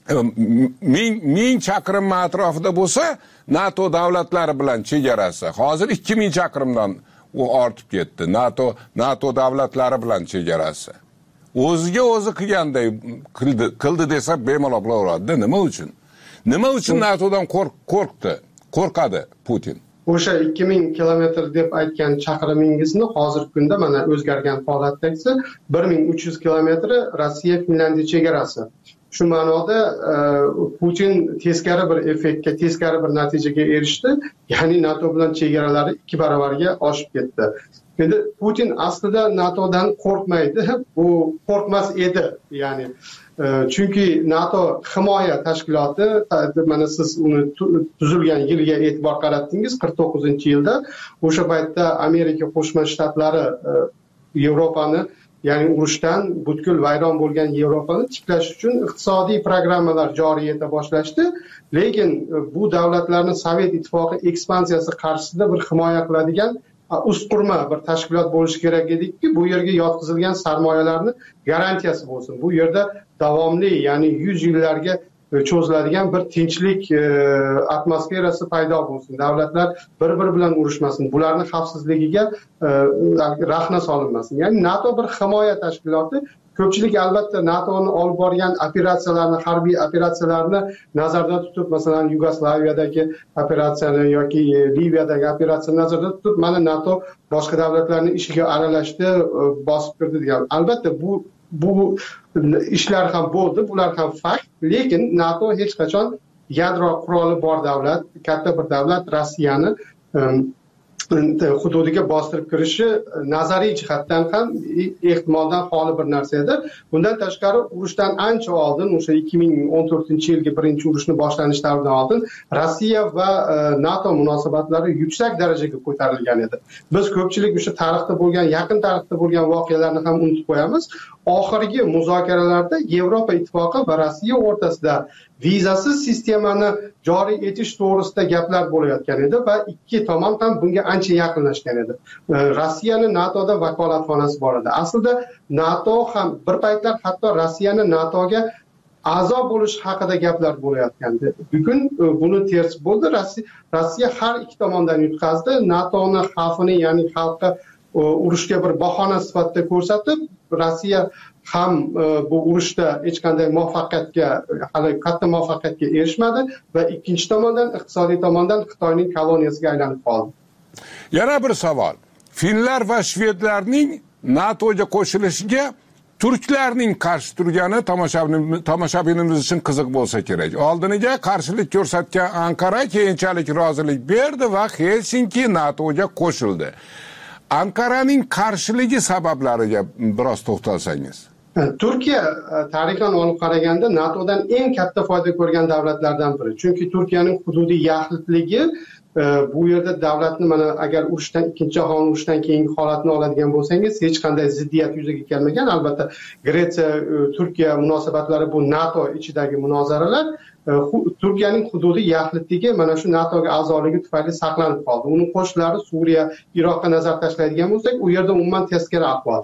D: ming ming chaqirim atrofida bo'lsa NATO davlatlari bilan chegarasi. Hozir ikki ming chaqirimdan u ortib ketdi. NATO NATO davlatlari bilan chegarasi. O'ziga o'zi qilganday qildi, qildi desa bemalol bo'laveradi. Nima uchun? Nima uchun NATOdan qo'rqdi? Qo'rqadi Putin.
F: O'sha ikki ming kilometr deb aytgan chaqirimingizni hozirgi kunda mana o'zgargan holatdagisi bir ming uch yuz kilometri Rossiya Finlandiya chegarasi. shu ma'noda Putin teskari bir effektga, teskari bir natijaga erishdi, ya'ni NATO bilan chegaralari ikki baravarga oshib ketdi. Endi Putin aslida NATOdan qo'rqmaydi, bu qo'rqmas edi, ya'ni chunki NATO himoya tashkiloti, mana siz uni tuzilgan yilga e'tibor qaratdingiz, qirq to'qqizinchi yilda. O'sha paytda Amerika Qo'shma Shtatlari Yevropani, ya'ni urushdan butkul vayron bo'lgan Yevropani tiklash uchun iqtisodiy programmalar joriy eta boshlashdi. Lekin bu davlatlarning Sovet ittifoqi ekspansiyasi qarshisida bir himoya qiladigan usqurma bir tashkilot bo'lishi kerak ediki, bu yerga yotqizilgan sarmoyalarni garantiyasi bo'lsin. Bu yerda davomli, ya'ni yuz yillarga cho'ziladigan bir tinchlik atmosferasi paydo bo'lsin. Davlatlar bir-biri bilan urushmasin. Bularning xavfsizligiga rahna solinmasin. Ya'ni NATO bir himoya tashkiloti. Ko'pchilik albatta NATOni olib borgan operatsiyalarni, harbiy operatsiyalarni nazarda tutib, masalan, Yugoslaviyadagi operatsiyani yoki Liviyadagi operatsiyani nazarda tutib, mana NATO boshqa davlatlarning ishiga aralashdi, bosib kirdi degan. Albatta bu bu ishlar ham bo'ldi, bular ham fakt, lekin NATO hech qachon yadro quroli bor davlat, katta bir davlat Rossiyani hududiga bostirib kirishi nazariy jihatdan ham ehtimoldan xoli bir narsa edi. Bundan tashqari urushdan ancha oldin, o'sha ikki ming o'n to'rtinchi yilgi birinchi urushni boshlanish davridan oldin Rossiya va NATO munosabatlari yuksak darajaga ko'tarilgan edi. Biz ko'pchilik o'sha tarixda bo'lgan, yaqin tarixda bo'lgan voqealarni ham unutib qo'yamiz. Oxirgi muzokaralarda Yevropa ittifoqi va Rossiya o'rtasida vizasiz sistemani joriy etish to'g'risida gaplar bo'layotgan edi va ikki tomon ham bunga ancha yaqinlashgan edi. Rossiyani NATOda vakolatxonasi bor edi. Aslida NATO ham bir paytlar hatto Rossiyani NATOga a'zo bo'lish haqida gaplar bo'layotgandi. Bugun buni tersi bo'ldi. Rossiya har ikki tomondan yutqazdi. NATOni xavfini, ya'ni xalqqa urushga bir bahona sifatida ko'rsatib, Rossiya ham bu urushda hech qanday muvaffaqiyatga, hali katta muvaffaqiyatga erishmadi va ikkinchi tomondan, iqtisodiy tomondan Xitoyning koloniyasiga aylanib qoldi.
D: Yana bir savol. Finlar va shvedlarning NATOga qo'shilishiga turklarning qarshi turgani tomoshabinimiz uchun qiziq bo'lsa kerak. Oldiniga qarshilik ko'rsatgan Anqara keyinchalik rozilik berdi va Helsinki NATOga qo'shildi. Anqaraning qarshiligi sabablariga biroz to'xtalsangiz.
F: Turkiya tarixan olib qaraganda NATOdan eng katta foyda ko'rgan davlatlardan biri. Chunki Turkiyaning hududiy yaxlitligi, bu yerda davlatni, mana agar urushdan, ikkinchi jahon urushidan keyingi holatni oladigan bo'lsangiz, hech qanday ziddiyat yuzaga kelmagan. Albatta Gretsiya Turkiya munosabatlari bu NATO ichidagi munozaralar. Turkiyaning hududiy yaxlitligi mana shu NATOga a'zoligi tufayli saqlanib qoldi. Uning qo'shinlari Suriya, Iroqqa nazar tashlaydigan bo'lsak, u yerda umuman teskari ahvol.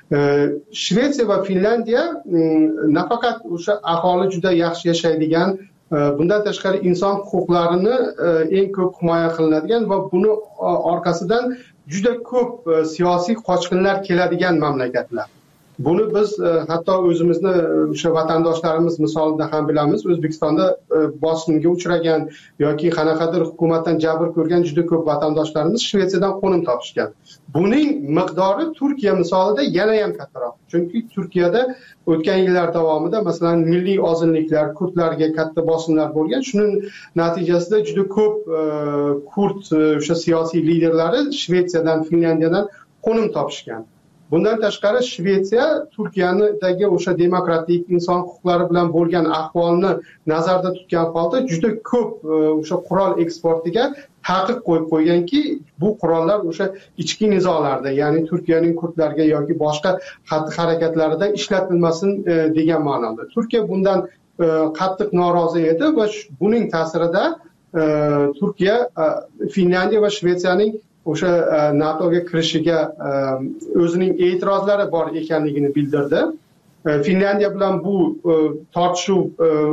F: Shvetsiya va Finlandiya nafaqat o'sha aholi juda yaxshi yashaydigan, bundan tashqari inson huquqlarini eng ko'p himoya qilinadigan va buni orqasidan juda ko'p siyosiy qochqinlar keladigan mamlakatlar. Buni biz hatto o'zimizni o'sha vatandoshlarimiz misolida ham bilamiz. O'zbekistonda bosimga uchragan yoki qanaqadir hukumatdan jabr ko'rgan juda ko'p vatandoshlarimiz Shvetsiyadan qo'nim topishgan. Buning miqdori Turkiya misolida yana ham kattaroq. Chunki Turkiyada o'tgan yillar davomida masalan milliy ozunliklar, kurdlarga katta bosimlar bo'lgan. Shuning natijasida juda ko'p kurd o'sha siyosiy liderlari Shvetsiyadan, Finlandiyadan qo'nim topishgan. Bundan tashqari Shvetsiya Turkiyadagi o'sha demokratik inson huquqlari bilan bo'lgan ahvolni nazarda tutgan holda juda ko'p o'sha qurol eksportiga taqiq qo'yib qo'yganki, bu qurollar o'sha ichki nizolarda, ya'ni Turkiyaning kurdlarga yoki boshqa xatti harakatlarida ishlatilmasin degan ma'noda. Turkiya bundan qattiq norozi edi va buning ta'sirida Turkiya Finlandiya va Shvetsiyaning o'sha NATOga kirishiga o'zining e'tirozlari bor ekanligini bildirdi. Finlandiya bilan bu tortishuv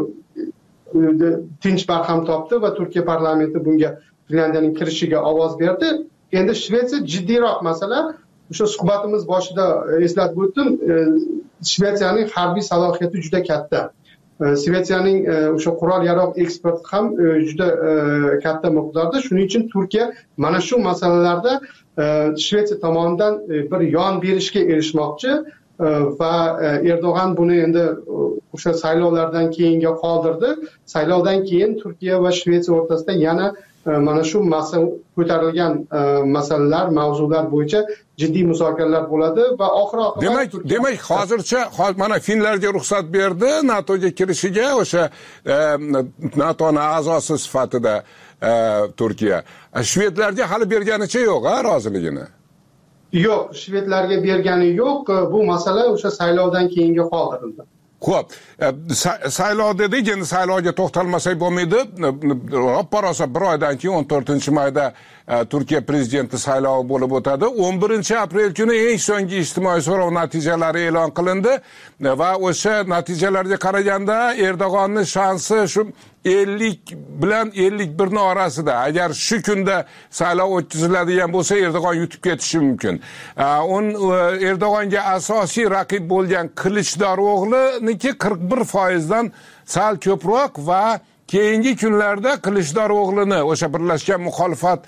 F: tinch barham topdi va Turkiya parlamenti bunga Finlandiyaning kirishiga ovoz berdi. Endi Shvetsiya jiddiyroq masala. O'sha suhbatimiz boshida eslatib o'tdim, Shvetsiyaning harbiy salohiyati juda katta. Shvetsiyaning o'sha qurol yarog' eksporti ham juda katta miqdorda. Shuning uchun Turkiya mana shu masalalarda Shvetsiya tomonidan bir yon berishga erishmoqchi va Erdo'g'an buni endi o'sha saylovlardan keyinga qoldirdi. Saylovdan keyin Turkiya va Shvetsiya o'rtasida yana mana shu masala ko'tarilgan masalalar, mavzular bo'yicha jiddiy muzokaralar bo'ladi va oxir oqibat
D: demak demak hozircha mana Finlarga ruxsat berdi NATOga kirishiga, o'sha NATOning a'zosi sifatida Turkiya. Shvedlarga hali berganicha yo'q, ha, roziligini.
F: Yo'q, shvedlarga bergani yo'q. Bu masala o'sha saylovdan keyinga qoldirildi.
D: Xo'p, saylov dedik, endi saylovga to'xtalmasak bo'lmaydi. Ro'ppa-rosa bir oydan keyin o'n to'rtinchi mayda Turkiya prezidenti saylovi bo'lib o'tadi. o'n birinchi aprel kuni eng so'nggi ijtimoiy so'rov natijalari e'lon qilindi va o'sha natijalarga qaraganda Erdo'g'onning shansi shu ellik bilan ellik bir ning orasida. Agar shu kunda saylov o'tkaziladigan bo'lsa, Erdo'g'on yutib ketishi mumkin. Un Erdo'g'onga asosiy raqib bo'lgan Qilichdaro'g'liniki qirq bir foiz dan sal ko'proq va keyingi kunlarda Qilichdaro'g'lini o'sha birlashgan muxolifat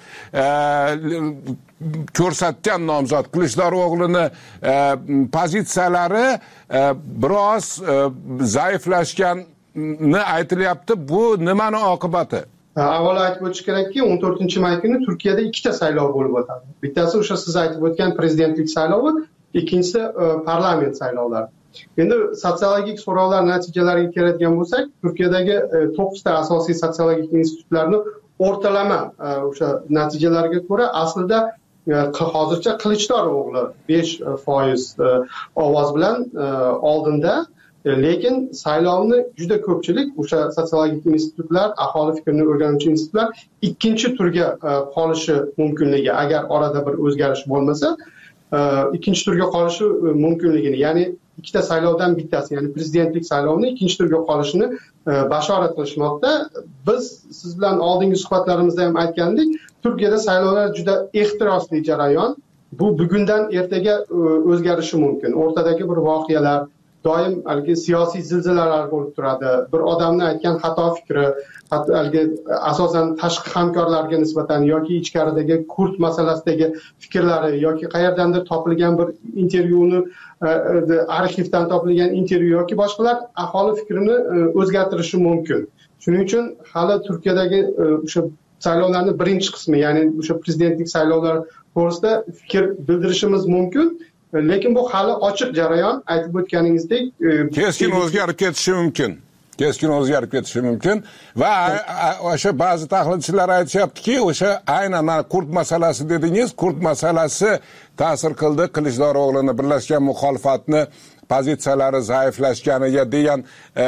D: ko'rsatgan nomzod Qilichdaro'g'lini pozitsiyalari biroz zaiflashganini aytilyapti. Bu nimani oqibati?
F: Avvalo aytib o'tish kerakki, o'n to'rtinchi may kuni Turkiyada ikkita saylov bo'lib o'tadi. Bittasi o'sha siz aytib o'tgan prezidentlik saylovi, ikkinchisi parlament saylovlari. Endi sotsiologik so'rovlar natijalariga keladigan bo'lsak, Turkiyadagi to'qqizta asosiy sotsiologik institutlarni o'rtalama o'sha natijalarga ko'ra aslida hozircha Qilichdaro'g'li besh foiz ovoz bilan oldinda, lekin saylovni juda ko'pchilik o'sha sotsiologik institutlar, aholi fikrini o'rganuvchi institutlar ikkinchi turga qolishi mumkinligi, agar orada bir o'zgarish bo'lmasa, ikkinchi turga qolishi mumkinligini, ya'ni ikkita saylovdan bittasi, ya'ni prezidentlik saylovini ikkinchi turga qolishini bashorat qilishmoqda. Biz siz bilan oldingi suhbatlarimizda ham aytgandik, Turkiyada saylovlar juda ehtirosli jarayon. Bu bugundan ertaga o'zgarishi mumkin. O'rtadagi bir voqealar, doim haligi siyosiy zilzilalar bo'lib turadi. Bir odamning aytgan xato fikri, haligi asosan tashqi hamkorlarga nisbatan yoki ichkaridagi kurd masalasidagi fikrlari yoki qayerdandir topilgan bir intervyuni, arxivdan topilgan intervyu yoki boshqalar aholi fikrini o'zgartirishi mumkin. Shuning uchun hali Turkiyadagi o'sha saylovlarning birinchi qismi, ya'ni o'sha prezidentlik saylovlari to'g'risida fikr bildirishimiz mumkin. Lekin bu hali ochiq jarayon, aytib o'tganingizdek,
D: keskin o'zgarib ketishi mumkin. Keskin o'zgarib ketishi mumkin va o'sha ba'zi tahlilchilar aytishyaptiki, o'sha aynan kurd masalasi dedingiz, kurd masalasi ta'sir qildi Qilichdaro'g'lini, birlashgan muxolifatni pozitsiyalari zaiflashganiga degan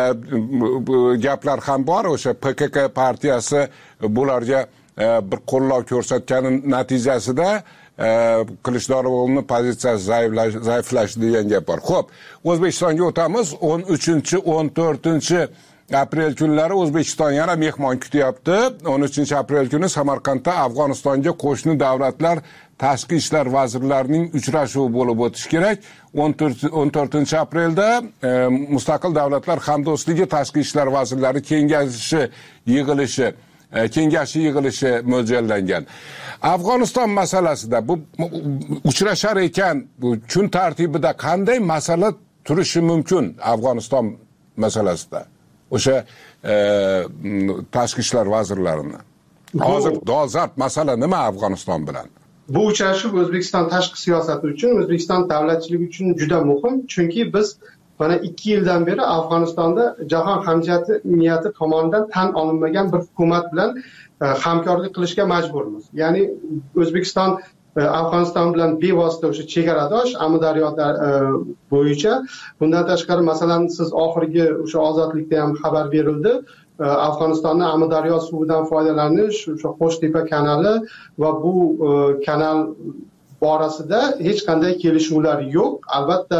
D: gaplar ham bor. O'sha P K K partiyasi bularga bir qo'llov ko'rsatgani natijasida Qilichdaro'g'lining pozitsiyasi zaiflashdi degan gap bor. Xo'p, O'zbekistonga o'tamiz. o'n uchinchi o'n to'rtinchi aprel kunlari O'zbekiston yana mehmon kutyapti. o'n uchinchi aprel kuni Samarqandda Afg'onistonga qo'shni davlatlar tashqi ishlar vazirlarining uchrashuvi bo'lib o'tishi kerak. o'n to'rtinchi aprelda Mustaqil davlatlar hamdo'stligi tashqi ishlar vazirlari kengashi yig'ilishi kengashi yig'ilishi mo'ljallangan. Afg'oniston masalasida bu uchrashar ekan, bu kun tartibida qanday masala turishi mumkin Afg'oniston masalasida? O'sha e, tashqi ishlar vazirlarini. Hozir dolzarb masala nima Afg'oniston bilan?
F: Bu uchrashuv O'zbekiston tashqi siyosati uchun, O'zbekiston davlatchiligi uchun juda muhim, chunki biz mana ikki yildan beri Afg'onistonda jahon hamjamiyati tomonidan tan olinmagan bir hukumat bilan hamkorlik qilishga majburmiz. Ya'ni O'zbekiston Afg'oniston bilan bevosita o'sha chegaradosh Amudaryo bo'yicha. Bundan tashqari, masalan, siz oxirgi o'sha ozodlikda ham xabar berildi. Afg'onistonning Amudaryo suvidan foydalanish, o'sha Qo'shtepa kanali va bu kanal borasida hech qanday kelishuvlar yo'q. Albatta,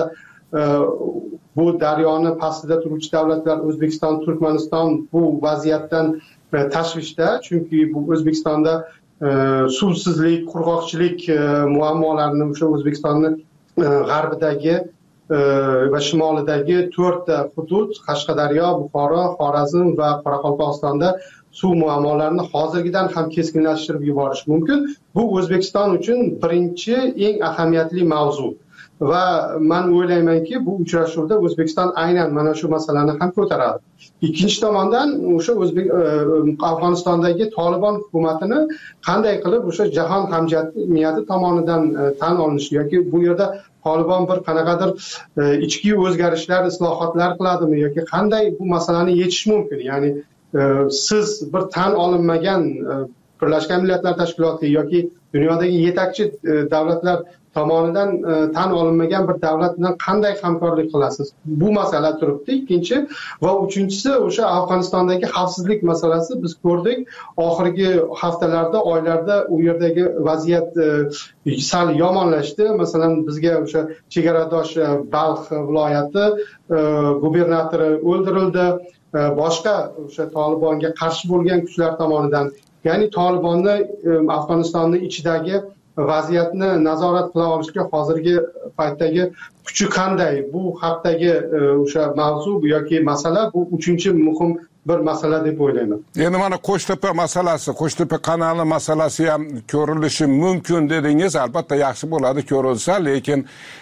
F: bu daryoni pastida turuvchi davlatlar O'zbekiston, Turkmaniston bu vaziyatdan tashvishda, chunki bu O'zbekistonda suvsizlik, qurg'oqchilik muammolarini o'sha O'zbekistonning g'arbidagi va shimolidagi to'rtta hudud, Qashqadaryo, Buxoro, Xorazm va Qoraqalpog'istonda suv muammolarini hozirgidan ham keskinlashtirib yuborish mumkin. Bu O'zbekiston uchun birinchi eng ahamiyatli mavzu. va men o'ylaymanki bu uchrashuvda O'zbekiston aynan mana shu masalani ham ko'taradi. Ikkinchi tomondan o'sha O'zbek Afg'onistondagi Tolibon hukumatini qanday qilib o'sha jahon hamjamiyati tomonidan tan olinishi yoki bu yerda Tolibon bir qanaqadir ichki o'zgarishlar, islohotlar qiladimi yoki qanday bu masalani yechish mumkin? Ya'ni siz bir tan olinmagan Birlashgan Millatlar Tashkiloti yoki dunyodagi yetakchi davlatlar tomonidan tan olinmagan bir davlat bilan qanday hamkorlik qilasiz? Bu masala turibdi. Ikkinchi va uchinchisi o'sha Afg'onistondagi xavfsizlik masalasi. Biz ko'rdik, oxirgi haftalarda, oylarda u yerdagi vaziyat sal yomonlashdi. Masalan, bizga o'sha chegaradosh Balx viloyati gubernatori o'ldirildi. Boshqa o'sha Tolibonga qarshi bo'lgan kuchlar tomonidan, ya'ni Tolibonni Afg'onistonning ichidagi vaziyatni nazorat qila olishga hozirgi paytdagi kuchi qanday? Bu haqdagi o'sha mavzu yoki masala bu uchinchi muhim bir masala deb o'ylayman.
D: Endi mana Qo'shtepa masalasi, Qo'shtepa kanali masalasi ham ko'rilishi mumkin dedingiz. Albatta yaxshi bo'ladi ko'rilsa, lekin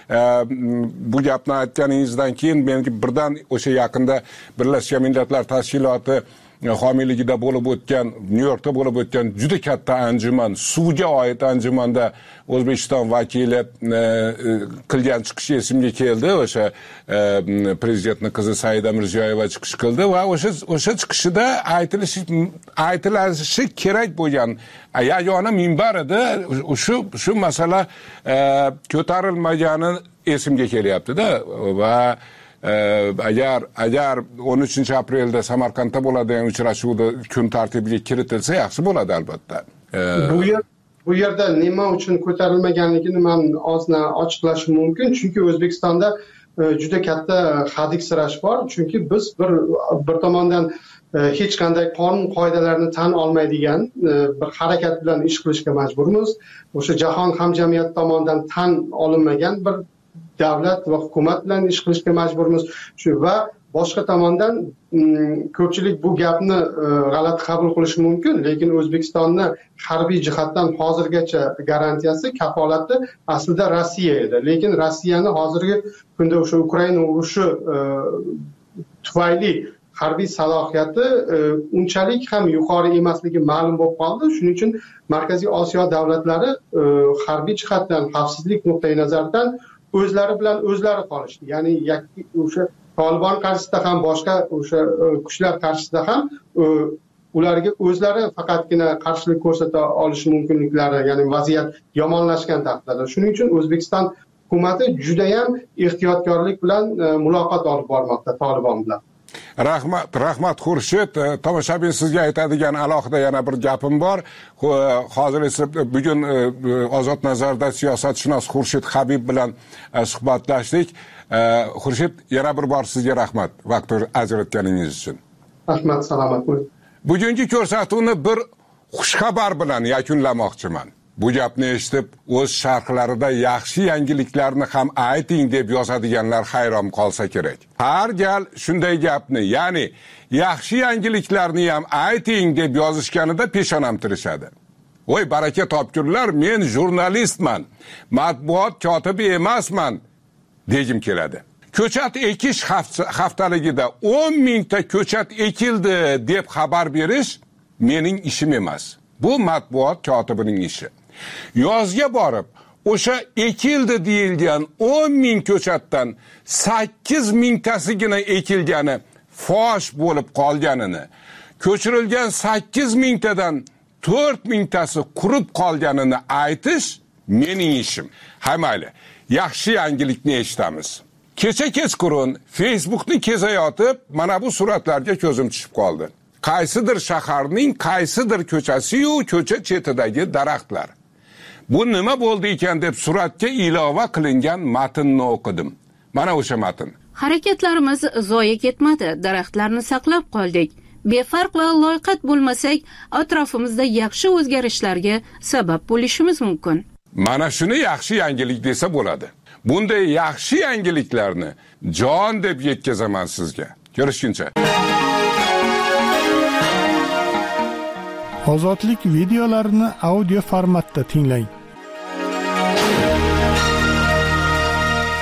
D: bu gapni aytganingizdan keyin menga birdan o'sha yaqinda Birlashgan Millatlar Tashkiloti homiyligida bo'lib o'tgan, Nyu-Yorkda bo'lib o'tgan juda katta anjuman, suvga oid anjumanda O'zbekiston vakili qilgan chiqishi esimga keldi. O'sha prezidentning qizi Saida Mirziyoyeva chiqish qildi va o'sha o'sha chiqishida aytilishi aytilishi kerak bo'lgan yagona minbar edi. Shu shu masala ko'tarilmagani esimga kelyapti-da va agar agar o'n uchinchi aprelda Samarqandda bo'ladigan uchrashuvda kun tartibiga kiritilsa yaxshi bo'ladi albatta.
F: Bu yer bu yerda nima uchun ko'tarilmaganligini men ozna ochiqlashim mumkin, chunki O'zbekistonda juda katta hadiksirash bor. Chunki biz bir bir tomondan hech qanday qonun qoidalarini tan olmaydigan bir harakat bilan ish qilishga majburmiz. O'sha jahon hamjamiyati tomonidan tan olinmagan bir davlat va hukumat bilan ish qilishga majburmiz. Shu va boshqa tomondan ko'pchilik bu gapni g'alati qabul qilishi mumkin, lekin O'zbekistonni harbiy jihatdan hozirgacha garantiyasi, kafolati aslida Rossiya edi. Lekin Rossiyani hozirgi kunda o'sha Ukraina urushi tufayli harbiy salohiyati unchalik ham yuqori emasligi ma'lum bo'lib qoldi. Shuning uchun Markaziy Osiyo davlatlari harbiy jihatdan, xavfsizlik nuqtai nazaridan o'zlari bilan o'zlari qolishdi. Ya'ni o'sha Tolibon qarshisida ham, boshqa o'sha kuchlar qarshisida ham ularga o'zlari faqatgina qarshilik ko'rsata olishi mumkinliklari, ya'ni vaziyat yomonlashgan taqdirda. Shuning uchun O'zbekiston hukumatı juda ham ehtiyotkorlik bilan muloqot olib bormoqda Tolibon bilan.
D: Rahmat, rahmat Xurshid. Tomoshabin, sizga aytadigan alohida yana bir gapim bor. Hozir esa bugun Ozod nazarda siyosatshunos Xurshid Habib bilan suhbatlashdik. Xurshid, yana bir bor sizga rahmat vaqt ajratganingiz uchun.
F: Rahmat, salomat bo'ling.
D: Bugungi ko'rsatuvni bir xushxabar bilan yakunlamoqchiman. Bu gapni eshitib, o'z sharhlarida yaxshi yangiliklarni ham ayting deb yozadiganlar hayron qolsa kerak. Har gal shunday gapni, ya'ni yaxshi yangiliklarni ham ayting deb yozishganida peshonam tirishadi. Voy baraka topkurlar, men jurnalistman, matbuot kotibi emasman degim keladi. Ko'chat ekish haftaligida o'n mingta ko'chat ekildi deb xabar berish mening ishim emas. Bu matbuot kotibining ishi. Yozga borib, o'sha ekildi deyilgan o'n ming ko'chatdan sakkiz mingtasigina ekilgani fosh bo'lib qolganini, ko'chirilgan sakkiz mingtadan to'rt mingtasi qurib qolganini aytish mening ishim. Ha mayli, yaxshi yangilikni eshitamiz. Kecha kechqurun Facebookni kezayotib, mana bu suratlarga ko'zim tushib qoldi. Qaysidir shaharning qaysidir ko'chasi-yu ko'cha chetidagi daraxtlar. Bu nima bo'ldi ekan deb suratga ilova qilingan matnni o'qidim. Mana o'sha matn.
E: Harakatlarimiz zoya ketmadi, daraxtlarni saqlab qoldik. Befarq va loyqat bo'lmasak, atrofimizda yaxshi o'zgarishlarga sabab bo'lishimiz mumkin.
D: Mana shuni yaxshi yangilik desa bo'ladi. Bunday yaxshi yangiliklarni jon deb yetkazaman sizga. Ko'rishguncha.
H: Ozodlik videolarini audio formatda tinglang.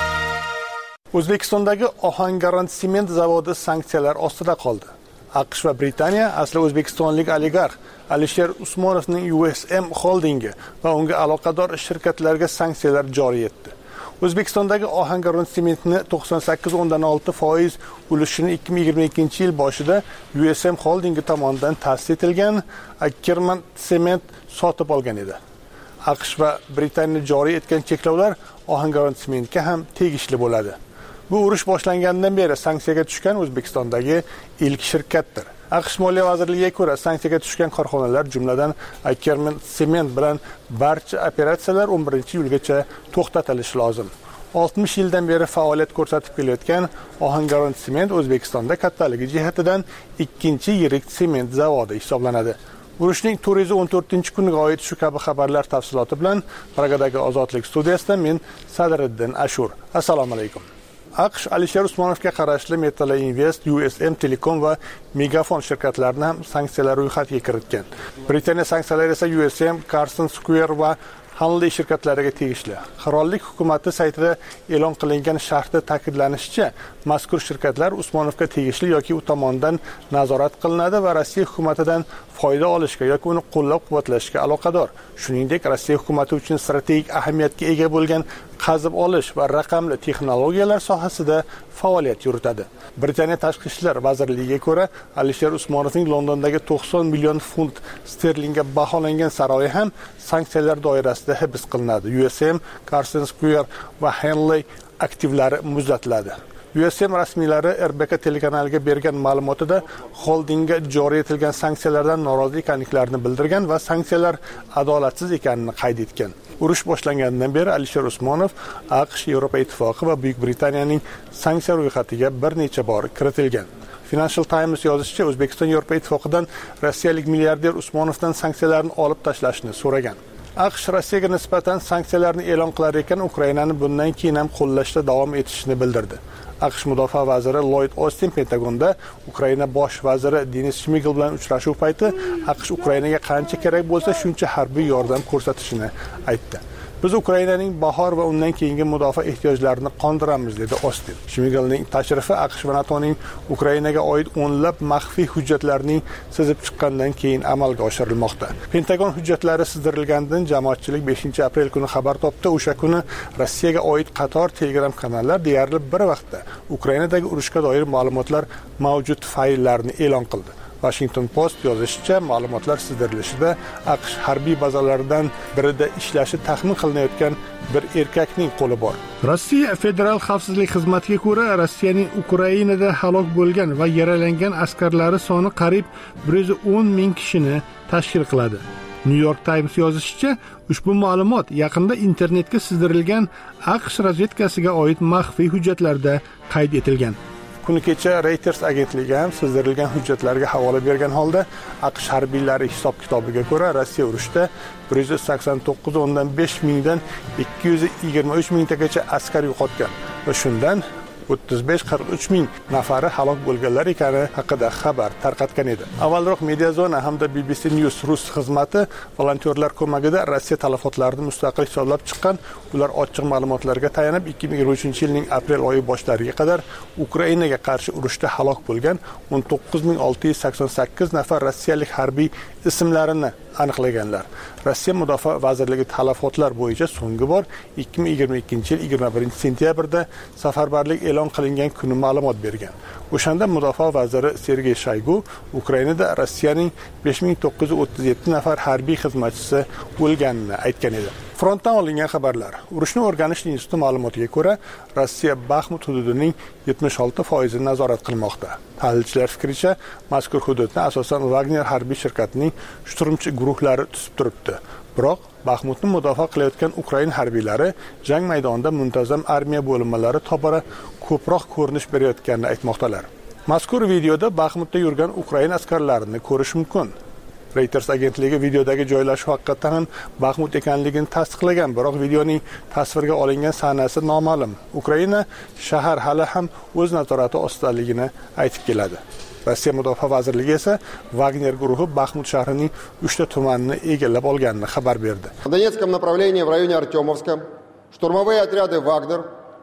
H: O'zbekistondagi Ohangaron sement zavodi sanksiyalar ostida qoldi. AQSh va Britaniya asli o'zbekistonlik oligarx Alisher Usmonovning U S M holdingi va unga aloqador shirkatlarga sanksiyalar joriy etdi. O'zbekistondagi Ohangaron sementni to'qson sakkiz o'ndan olti foiz ulushini ikki ming yigirma ikkinchi yil boshida U S M holdingi tomonidan ta'sis etilgan Ackerman sement sotib olgan edi. AQSh va Britaniya joriy etgan cheklovlar Ohangaron sementga ham tegishli bo'ladi. Bu urush boshlangandan beri sanksiyaga tushgan O'zbekistondagi ilk shirkatdir. AQSh Moliya vazirligiga ko'ra, sanksiyaga tushgan korxonalar jumladan Ackerman sement bilan barcha operatsiyalar o'n birinchi iyulgacha to'xtatilishi lozim. oltmish yildan beri faoliyat ko'rsatib kelayotgan Ohangaron sement O'zbekistonda kattaligi jihatidan ikkinchi yirik sement zavodi hisoblanadi. Urushning to'rt yuz o'n to'rtinchi kuniga oid shu kabi xabarlar tafsiloti bilan Pragadagi Ozodlik studiyasida men Sadriddin Ashur. Assalomu alaykum. AQSh Alisher Usmonovga qarashli Metala Invest, U S M Telecom va Megafon shirkatlarini ham sanksiyalar ro'yxatiga kiritgan. Britaniya sanksiyalari esa U S M, Carson Square va Hanley shirkatlariga tegishli. Qirollik hukumati saytida e'lon qilingan sharhda ta'kidlanishicha, mazkur shirkatlar Usmonovga tegishli yoki u tomonidan nazorat qilinadi va Rossiya hukumatidan foyda olishga yoki uni qo'llab-quvvatlashga aloqador. Shuningdek, Rossiya hukumati uchun strategik ahamiyatga ega bo'lgan qazib olish va raqamli texnologiyalar sohasida faoliyat yuritadi. Britaniya Tashqi ishlar vazirligiga ko'ra, Alisher Usmonovning Londondagi to'qson million funt sterlingga baholangan saroyi ham sanksiyalar doirasida hibs qilinadi. U S M, Carson Square va Henley aktivlari muzlatiladi. U S M rasmiylari R B K telekanaliga bergan ma'lumotida holdingga joriy etilgan sanksiyalardan norozi ekanliklarini bildirgan va sanksiyalar adolatsiz ekanini qayd etgan. Urush boshlangandan beri Alisher Usmonov AQSh, Yevropa Ittifoqi va Buyuk Britaniyaning sanksiya ro'yxatiga bir necha bor kiritilgan. Financial Times yozishicha, O'zbekiston Yevropa Ittifoqidan rossiyalik milliarder Usmonovdan sanksiyalarni olib tashlashni so'ragan. AQSh Rossiyaga nisbatan sanksiyalarni e'lon qilar ekan, Ukrainani bundan keyin ham qo'llashda davom etishini bildirdi. AQSh mudofaa vaziri Lloyd Austin Pentagonda Ukraina bosh vaziri Denis Shmigel bilan uchrashuv payti AQSh Ukrainaga qancha kerak bo'lsa shuncha harbiy yordam ko'rsatishini aytdi. Biz Ukrainaning bahor va undan keyingi mudofaa ehtiyojlarini qondiramiz, dedi Austin. Shmigelning tashrifi AQSh va NATOning Ukrainaga oid o'nlab maxfiy hujjatlarning sizib chiqqandan keyin amalga oshirilmoqda. Pentagon hujjatlari sizdirilgandan jamoatchilik beshinchi aprel kuni xabar topdi. O'sha kuni Rossiyaga oid qator Telegram kanallar deyarli bir vaqtda Ukrainadagi urushga doir ma'lumotlar mavjud fayllarni e'lon qildi. Washington Post yozishicha, ma'lumotlar sizdirilishida AQSh harbiy bazalaridan birida ishlashi taxmin qilinayotgan bir erkakning qo'li bor. Rossiya Federal xavfsizlik xizmatiga ko'ra, Rossiyaning Ukrainada halok bo'lgan va yaralangan askarlari soni qariyb bir yuz o'n ming kishini tashkil qiladi. New York Times yozishicha, ushbu ma'lumot yaqinda internetga sizdirilgan AQSh razvedkasiga oid maxfiy hujjatlarda qayd etilgan. Kuni kecha Reuters agentligi ham sizdirilgan hujjatlarga havola bergan holda, AQSh harbiylari hisob-kitobiga ko'ra, Rossiya urushda bir yuz sakson to'qqiz o'ndan besh mingdan ikki yuz yigirma uch mingtagacha askar yo'qotgan va shundan o'ttiz besh qirq uch ming nafari halok bo'lganlar ekani haqida xabar tarqatgan edi. Avvalroq Mediazona hamda B B C News rus xizmati volontyorlar ko'magida Rossiya talafotlarini mustaqil hisoblab chiqqan. Ular ochiq ma'lumotlarga tayanib ikki ming yigirma uchinchi yilning aprel oyi boshlariga qadar Ukrainaga qarshi urushda halok bo'lgan o'n to'qqiz ming olti yuz sakson sakkiz nafar rossiyalik harbiy ismlarini aniqlaganlar. Rossiya Mudofaa vazirligi talafotlar bo'yicha so'nggi bor ikki ming yigirma ikkinchi yil yigirma birinchi sentyabrda safarbarlik e'lon qilingan kuni ma'lumot bergan. O'shanda Mudofaa vaziri Sergey Shoygu Ukrainada Rossiyaning besh ming to'qqiz yuz o'ttiz yetti nafar harbiy xizmatchisi o'lganini aytgan edi. Frontdan olingan xabarlar. Urushni o'rganish instituti ma'lumotiga ko'ra, Rossiya Baxmut hududining yetmish olti foizini nazorat qilmoqda. Tahlilchilar fikricha, mazkur hududni asosan Wagner harbiy shirkatining shturmchi guruhlari tutib turibdi. Biroq Baxmutni mudofaa qilayotgan Ukraina harbiylari jang maydonida muntazam armiya bo'linmalari tobora ko'proq ko'rinish berayotganini aytmoqdalar. Mazkur videoda Baxmutda yurgan Ukraina askarlarini ko'rish mumkin. Reuters agentligi videodagi joylashuv haqiqatan ham Baxmut ekanligini tasdiqlagan, biroq videoning tasvirga olingan sanasi noma'lum. Ukraina shahar hali ham o'z nazorati ostidaligini aytib keladi. Rossiya Mudofaa vazirligi esa Wagner guruhi Baxmut shahrining uchta tumanini egallab olganini xabar berdi.
I: На Донецком направлении в районе Артемовска штурмовые отряды Вагнер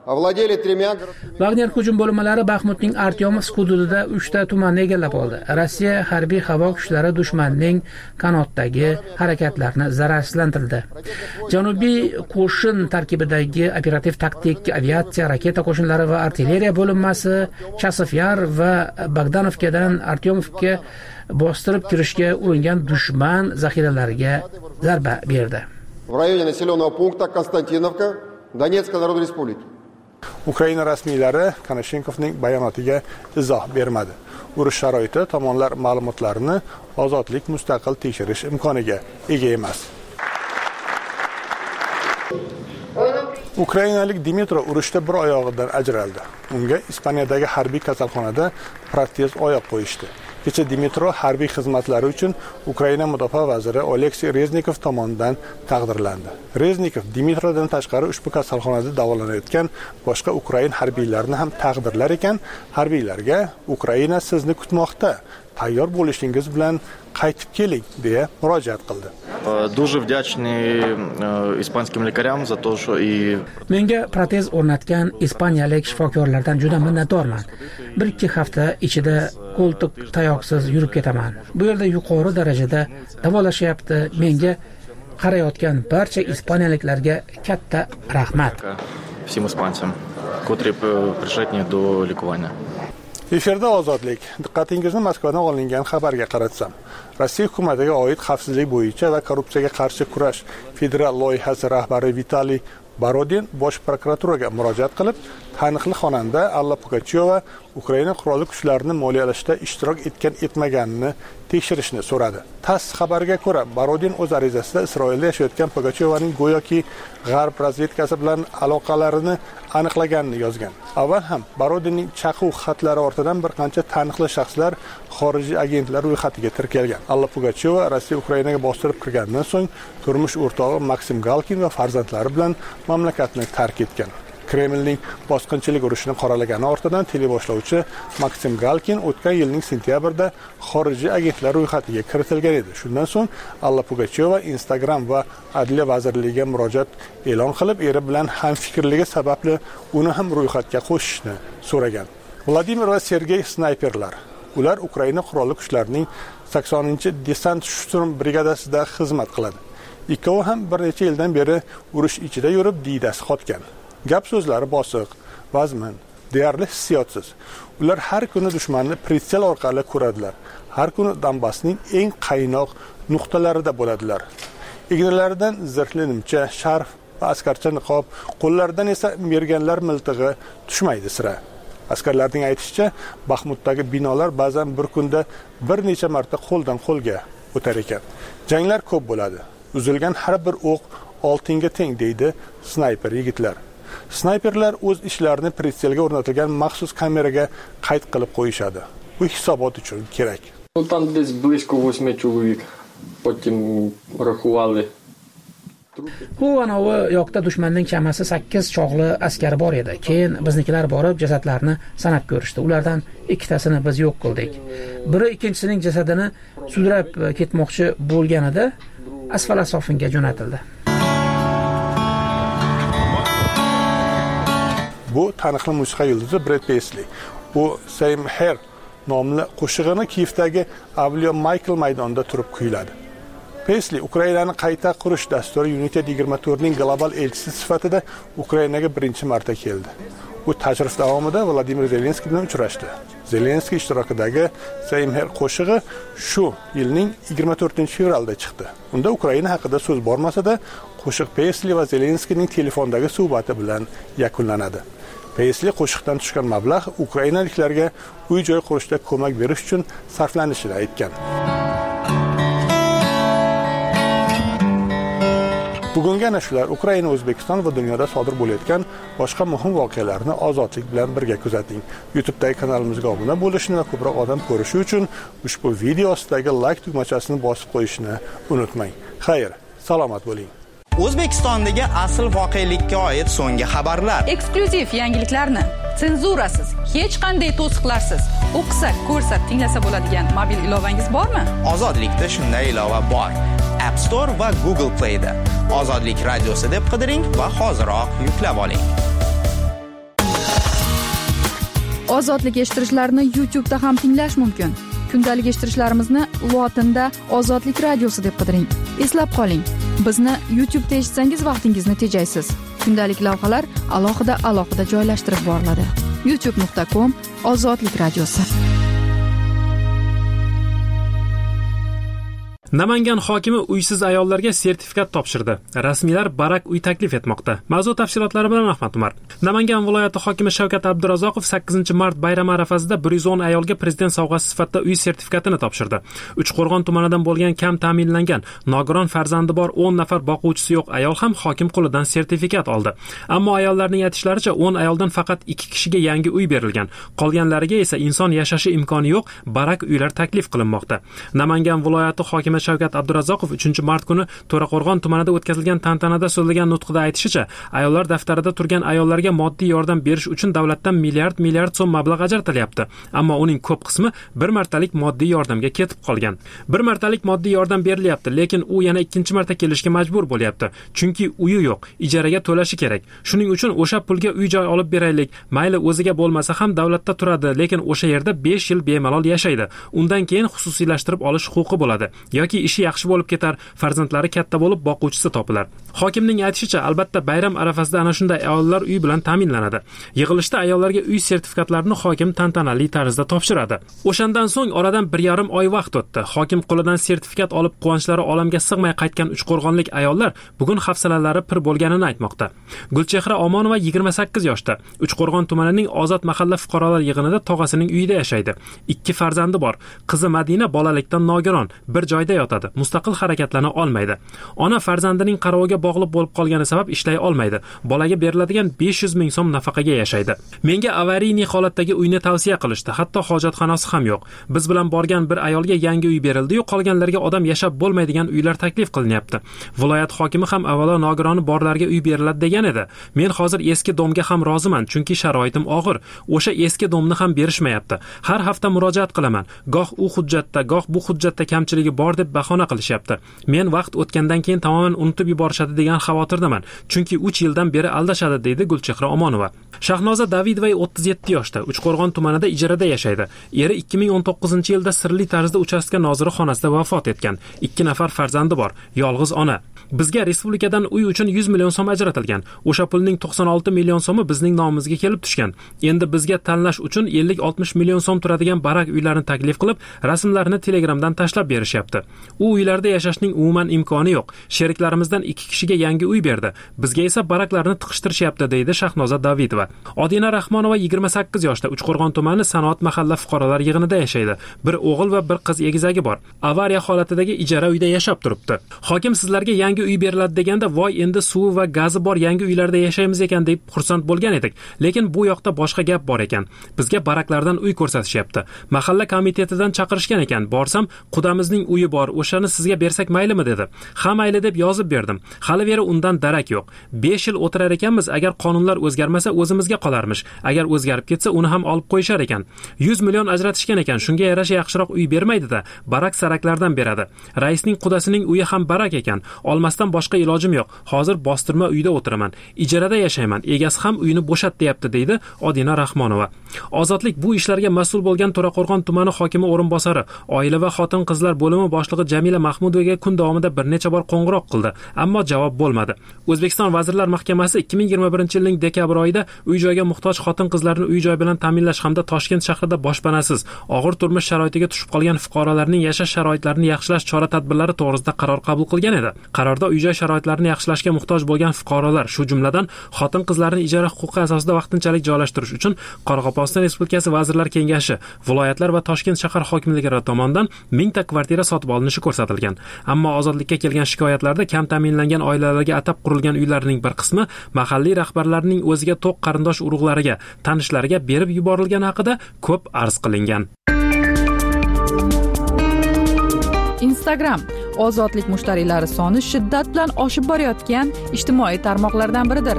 I: Wagner hujum bo'linmalari Baxmutning Artyomsk hududida uchta tumanni egallab oldi. Rossiya harbiy havo kuchlari dushmanning qanotdagi harakatlarini zararsizlantirdi. Janubiy qo'shin tarkibidagi operativ taktik aviatsiya, raketa qo'shinlari va artilleriya bo'linmasi Chasofyar va Bogdanovkadan Artyomovga bostirib kirishga uringan dushman zaxiralariga zarba berdi.
J: В районе населенного пункта Константиновка, Донецкой Народной Республики.
H: Ukraina rasmiylari Konashenkovning bayonotiga izoh bermadi. Urush sharoiti tomonlar ma'lumotlarini ozodlik mustaqil tekshirish imkoniga ega emas. Ukrainalik Dimitro urushda bir oyog'idan ajraldi. Unga Ispaniyadagi harbiy kasalxonada protez oyoq qo'yishdi. Kecha Dimitro harbiy xizmatlari uchun Ukraina mudofaa vaziri Oleksiy Reznikov tomonidan taqdirlandi. Reznikov Dimitrodan tashqari ushbu kasalxonada davolanayotgan boshqa Ukrain harbiylarini ham taqdirlar ekan, harbiylarga Ukraina sizni kutmoqda, tayyor bo'lishingiz bilan qaytib keling deya murojaat qildi.
K: Дуже вдячный испанским лекарям за то, что и
I: Menga protez o'rnatgan ispaniyalik shifokorlardan juda minnatdorman. bir ikki hafta ichida qo'ltiq tayoqsiz yurib ketaman. Bu yerda yuqori darajada davolashyapti. Menga qarayotgan barcha ispaniyaliklarga katta rahmat.
K: Всем испанцам, которые пришли мне до ликования.
H: Efirda ozodlik. Diqqatingizni Moskvadan olingan xabarga qaratsam. Rossiya hukumatiga oid xavfsizlik bo'yicha va korrupsiyaga qarshi kurash federal loyihasi rahbari Vitaliy Borodin bosh prokuraturaga murojaat qilib, taniqli xonanda Alla Pugachyova Ukraina qurolli kuchlarini moliyalashda ishtirok etgan etmaganini tekshirishni so'radi. TASS xabariga ko'ra, Borodin o'z arizasida Isroilda yashayotgan Pugachyovaning go'yoki G'arb razvedkasi bilan aloqalarini aniqlaganini yozgan. Avval ham Borodinning chaquv xatlari ortidan bir qancha taniqli shaxslar xorijiy agentlar ro'yxatiga kiritilgan. Alla Pugachyova Rossiya Ukrainaga bostirib kirgandan so'ng turmush o'rtog'i Maksim Galkin va farzandlari bilan mamlakatni tark etgan. Kremlning bosqinchilik urushini qoralagani ortidan teleboshlovchi Maksim Galkin o'tgan yilning sentyabrida xorijiy agentlar ro'yxatiga kiritilgan edi. Shundan so'ng Alla Pugachyova Instagram va Adliya vazirligiga murojaat e'lon qilib, eri bilan hamfikrligi sababli uni ham ro'yxatga qo'shishni so'ragan. Vladimir va Sergey snayperlar. Ular Ukraina qurolli kuchlarining saksoninchi desant shturm brigadasida xizmat qiladi. Ikkovi ham bir necha yildan beri urush ichida yurib diydasi qotgan. Gap so'zlari bosiq, vazmin, deyarli hissiyotsiz. Ular har kuni dushmanni pritsel orqali ko'radilar. Har kuni Donbassning eng qaynoq nuqtalarida bo'ladilar. Egnalaridan zirhli nimcha, sharf va askarcha niqob, qo'llaridan esa merganlar miltig'i tushmaydi sira. Askarlarning aytishicha, Baxmutdagi binolar ba'zan bir kunda bir necha marta qo'ldan qo'lga o'tar ekan. Janglar ko'p bo'ladi. Uzilgan har bir o'q oltinga teng deydi snayper yigitlar. Snayperlar o'z ishlarini pritselga o'rnatilgan maxsus kameraga qayd qilib qo'yishadi. Bu hisobot uchun kerak.
L: Там десь близько восьми чоловік. Потім рахували.
I: Bu anavi yoqda dushmanning chamasi sakkiz chog'li askari bor edi. Keyin biznikilar borib jasadlarni sanab ko'rishdi. Ulardan ikkitasini biz yo'q qildik. Biri ikkinchisining jasadini sudrab ketmoqchi bo'lganida asfal asofinga jo'natildi.
H: Bu taniqli musiqa yulduzi Brad Paisley. Bu Same Hair nomli qo'shig'ini Kiyevdagi Avliyo Michael maydonida turib kuyladi. Paisley Ukrainani qayta qurish dasturi United yigirma to'rt ning global elchisi sifatida Ukrainaga birinchi marta keldi. U tashrif davomida Vladimir Zelenskiy bilan uchrashdi. Zelenskiy ishtirokidagi Same Hair qo'shig'i shu yilning yigirma to'rtinchi fevralda chiqdi. Unda Ukraina haqida so'z bormasa-da, qo'shiq Paisley va Zelenskiyning telefondagi suhbati bilan yakunlanadi. Paisley qo'shiqdan tushgan mablag' ukrainaliklarga uy-joy qurishda ko'mak berish uchun sarflanishini aytgan. Bugungi ana shular Ukraina, O'zbekiston va dunyoda sodir bo'layotgan boshqa muhim voqealarni ozodlik bilan birga kuzating. YouTube'dagi kanalimizga obuna bo'lishni va ko'proq odam ko'rishi uchun ushbu video ostidagi like tugmachasini bosib qo'yishni unutmang. Xayr, salomat bo'ling.
G: O'zbekistondagi asl voqelikka oid so'nggi xabarlar,
B: eksklyuziv yangiliklarni senzurasiz, hech qanday to'siqlarsiz o'qisa, ko'rsa, tinglasa bo'ladigan mobil ilovangiz bormi?
G: Ozodlikda shunday ilova bor. App Store va Google Play da Ozodlik radiosi deb qidiring va hoziroq yuklab oling.
B: Ozodlik eshittirichlarini YouTube'da ham tinglash mumkin. Kundalik eshittirishlarimizni lotinda Ozodlik radiosi deb qidiring. Eslab qoling, bizni YouTube'da eshitsangiz vaqtingizni tejaysiz. Kundalik lavhalar alohida alohida joylashtirib boriladi. youtube nuqta com Ozodlik radiosi.
A: Namangan hokimi uysiz ayollarga sertifikat topshirdi. Rasmiylar barak uy taklif etmoqda. Mavzu tafsilotlari bilan Ahmad Umar. Namangan viloyati hokimi Shavkat Abdurazzoqov sakkizinchi mart bayrami arafasida bir yuz o'n ayolga prezident sovg'asi sifatida uy sertifikatini topshirdi. Uchqo'rg'on tumanidan bo'lgan kam ta'minlangan, nogiron farzandi bor o'n nafar boquvchisi yo'q ayol ham hokim qo'lidan sertifikat oldi. Ammo ayollarning aytishlaricha o'n ayoldan faqat ikki kishiga yangi uy berilgan. Qolganlariga esa inson yashashi imkoni yo'q barak uylar taklif qilinmoqda. Namangan viloyati hokimi Shavkat Abdurazzoqov uchinchi mart kuni To'raqo'rg'on tumanida o'tkazilgan tantanada so'zlagan nutqida aytishicha, ayollar daftarida turgan ayollarga moddiy yordam berish uchun davlatdan milliard milliard so'm mablag' ajratilyapti. Ammo uning ko'p qismi bir martalik moddiy yordamga ketib qolgan. Bir martalik moddiy yordam berilyapti, lekin u yana ikkinchi marta kelishga majbur bo'lyapti. Chunki uyi yo'q, ijaraga to'lashi kerak. Shuning uchun o'sha pulga uy joy olib beraylik. Mayli o'ziga bo'lmasa ham davlatda turadi, lekin o'sha yerda besh yil bemalol yashaydi. Undan keyin xususiylashtirib olish huquqi bo'ladi. Yoki ishi yaxshi bo'lib ketar, farzandlari katta bo'lib boquvchisi topilar. Hokimning aytishicha, albatta bayram arafasida ana shunday ayollar uy bilan ta'minlanadi. Yig'ilishda ayollarga uy sertifikatlarini hokim tantanali tarzda topshiradi. O'shandan so'ng oradan bir yarim oy vaqt o'tdi. Hokim qo'lidan sertifikat olib quvonchlari olamga sig'may qaytgan uchqo'rg'onlik ayollar bugun hafsalalari pir bo'lganini aytmoqda. Gulchehra Omonova yigirma sakkiz yoshda. Uchqo'rg'on tumanining Ozod mahalla fuqarolar yig'inida tog'asining uyida yashaydi. Ikki farzandi bor. Qizi Madina bolalikdan nogiron, bir joyda yotadi. Mustaqil harakatlana olmaydi. Ona farzandining qaroviga bog'liq bo'lib qolgani sabab ishlay olmaydi. Bolaga beriladigan besh yuz ming so'm nafaqaga yashaydi. Menga avariyniy holatdagi uyni tavsiya qilishdi. Hatto hojatxonasi ham yo'q. Biz bilan borgan bir ayolga yangi uy berildi-yu, qolganlarga odam yashab bo'lmaydigan uylar taklif qilinyapti. Viloyat hokimi ham avvalo nogironi borlarga uy beriladi degan edi. Men hozir eski domga ham roziman, chunki sharoitim og'ir. O'sha eski domni ham berishmayapti. Har hafta murojaat qilaman. Goh u hujjatda, goh bu hujjatda kamchiligi bor deb bahona qilishyapti. Men vaqt o'tgandan keyin tamoman unutib yuborishadi degan xavotirdaman. Chunki uch yildan beri aldashadi, deydi Gulchehra Omonova. Shahnoza Davidova o'ttiz yetti yoshda, Uchqo'rg'on tumanida ijarada yashaydi. Eri ikki ming o'n to'qqizinchi yilda sirli tarzda uchastka noziri xonasida vafot etgan. Ikki nafar farzandi bor, yolg'iz ona. Bizga respublikadan uy uchun yuz million so'm ajratilgan. O'sha pulning to'qson olti million so'mi bizning nomimizga kelib tushgan. Endi bizga tanlash uchun ellik oltmish million so'm turadigan barak uylarni taklif qilib, rasmlarini Telegramdan tashlab berishyapti. U uylarda yashashning umuman imkoni yo'q. Sheriklarimizdan ikki kishiga yangi uy berdi. Bizga esa baraklarni tiqishtirishyapti, deydi Shahnoza Davidova. Odina Rahmonova yigirma sakkiz yoshda, Uchqo'rg'on tumani Sanoat mahalla fuqarolar yig'inida yashaydi. Bir o'g'il va bir qiz egizagi bor. Avariya holatidagi ijara uyda yashab turibdi. Hokim sizlarga yangi uy beriladi deganda, voy endi suvi va gazi bor yangi uylarda yashaymiz ekan deb xursand bo'lgan edik. Lekin bu yoqda boshqa gap bor ekan. Bizga baraklardan uy ko'rsatishyapti. Mahalla komitetidan chaqirishgan ekan. Borsam, qudamizning uyi bor, o'shani sizga bersak maylimi dedi. Ha mayli deb yozib berdim. Hali beri undan darak yo'q. besh yil o'tirar ekanmiz, agar qonunlar o'zgarmasa o'zimizga qolarmish. Agar o'zgarib ketsa uni ham olib qo'yishar ekan. yuz million ajratishgan ekan. Shunga yarasha yaxshiroq uy bermaydi-da, barak saraklardan beradi. Raisning qudasining uyi ham barak ekan. Olmasdan boshqa ilojim yo'q. Hozir bostirma uyda o'tiraman. Ijarada yashayman. Egasi ham uyini bo'shat deyapti, deydi Odina Rahmonova. Ozodlik bu ishlarga mas'ul bo'lgan To'raqo'rg'on tumani hokimi o'rinbosari, oila va xotin-qizlar bo'limi boshlig'i Jamila Mahmudovaga kun davomida bir necha bor qo'ng'iroq qildi, ammo javob bo'lmadi. O'zbekiston Vazirlar Mahkamasi ikki ming yigirma birinchi yilning dekabr oyida uy joyga muhtoj xotin-qizlarni uy joy bilan ta'minlash hamda Toshkent shahrida boshpanasiz, og'ir turmush sharoitiga tushib qolgan fuqarolarning yashash sharoitlarini yaxshilash chora-tadbirlari to'g'risida qaror qabul qilgan edi. Qarorda uy joy sharoitlarini yaxshilashga muhtoj bo'lgan fuqarolar, shu jumladan xotin-qizlarni ijara huquqi asosida vaqtinchalik joylashtirish uchun Qoraqalpog'iston Respublikasi Vazirlar Kengashi, viloyatlar va Toshkent shahar hokimliklari tomonidan mingta kvartira sotib olinishi ko'rsatilgan. Ammo ozodlikka kelgan shikoyatlarda kam ta'minlangan oilalarga atab qurilgan uylarning bir qismi mahalliy rahbarlarning o'ziga to'q qarindosh urug'lariga, tanishlariga berib yuborilgani haqida ko'p arz qilingan.
B: Instagram ozodlik mushtariylari soni shiddat bilan oshib borayotgan ijtimoiy tarmoqlardan biridir.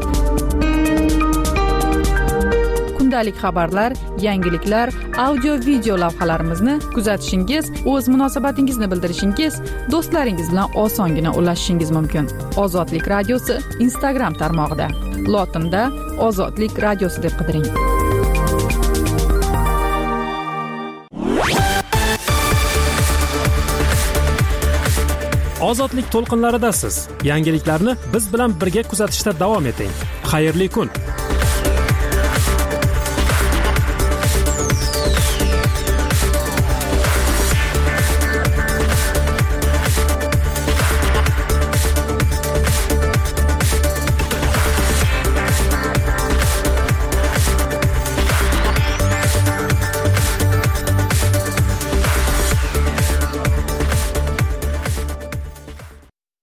B: Kundalik xabarlar, yangiliklar, audio-video lavhalarimizni kuzatishingiz, o'z munosabatingizni bildirishingiz, do'stlaringiz bilan osongina ulashishingiz mumkin. Ozodlik radiosi Instagram tarmog'ida. Lotinda Ozodlik radiosi deb qidiring.
A: ozodlik to'lqinlaridasiz. Yangiliklarni biz bilan birga kuzatishda davom eting. Xayrli kun.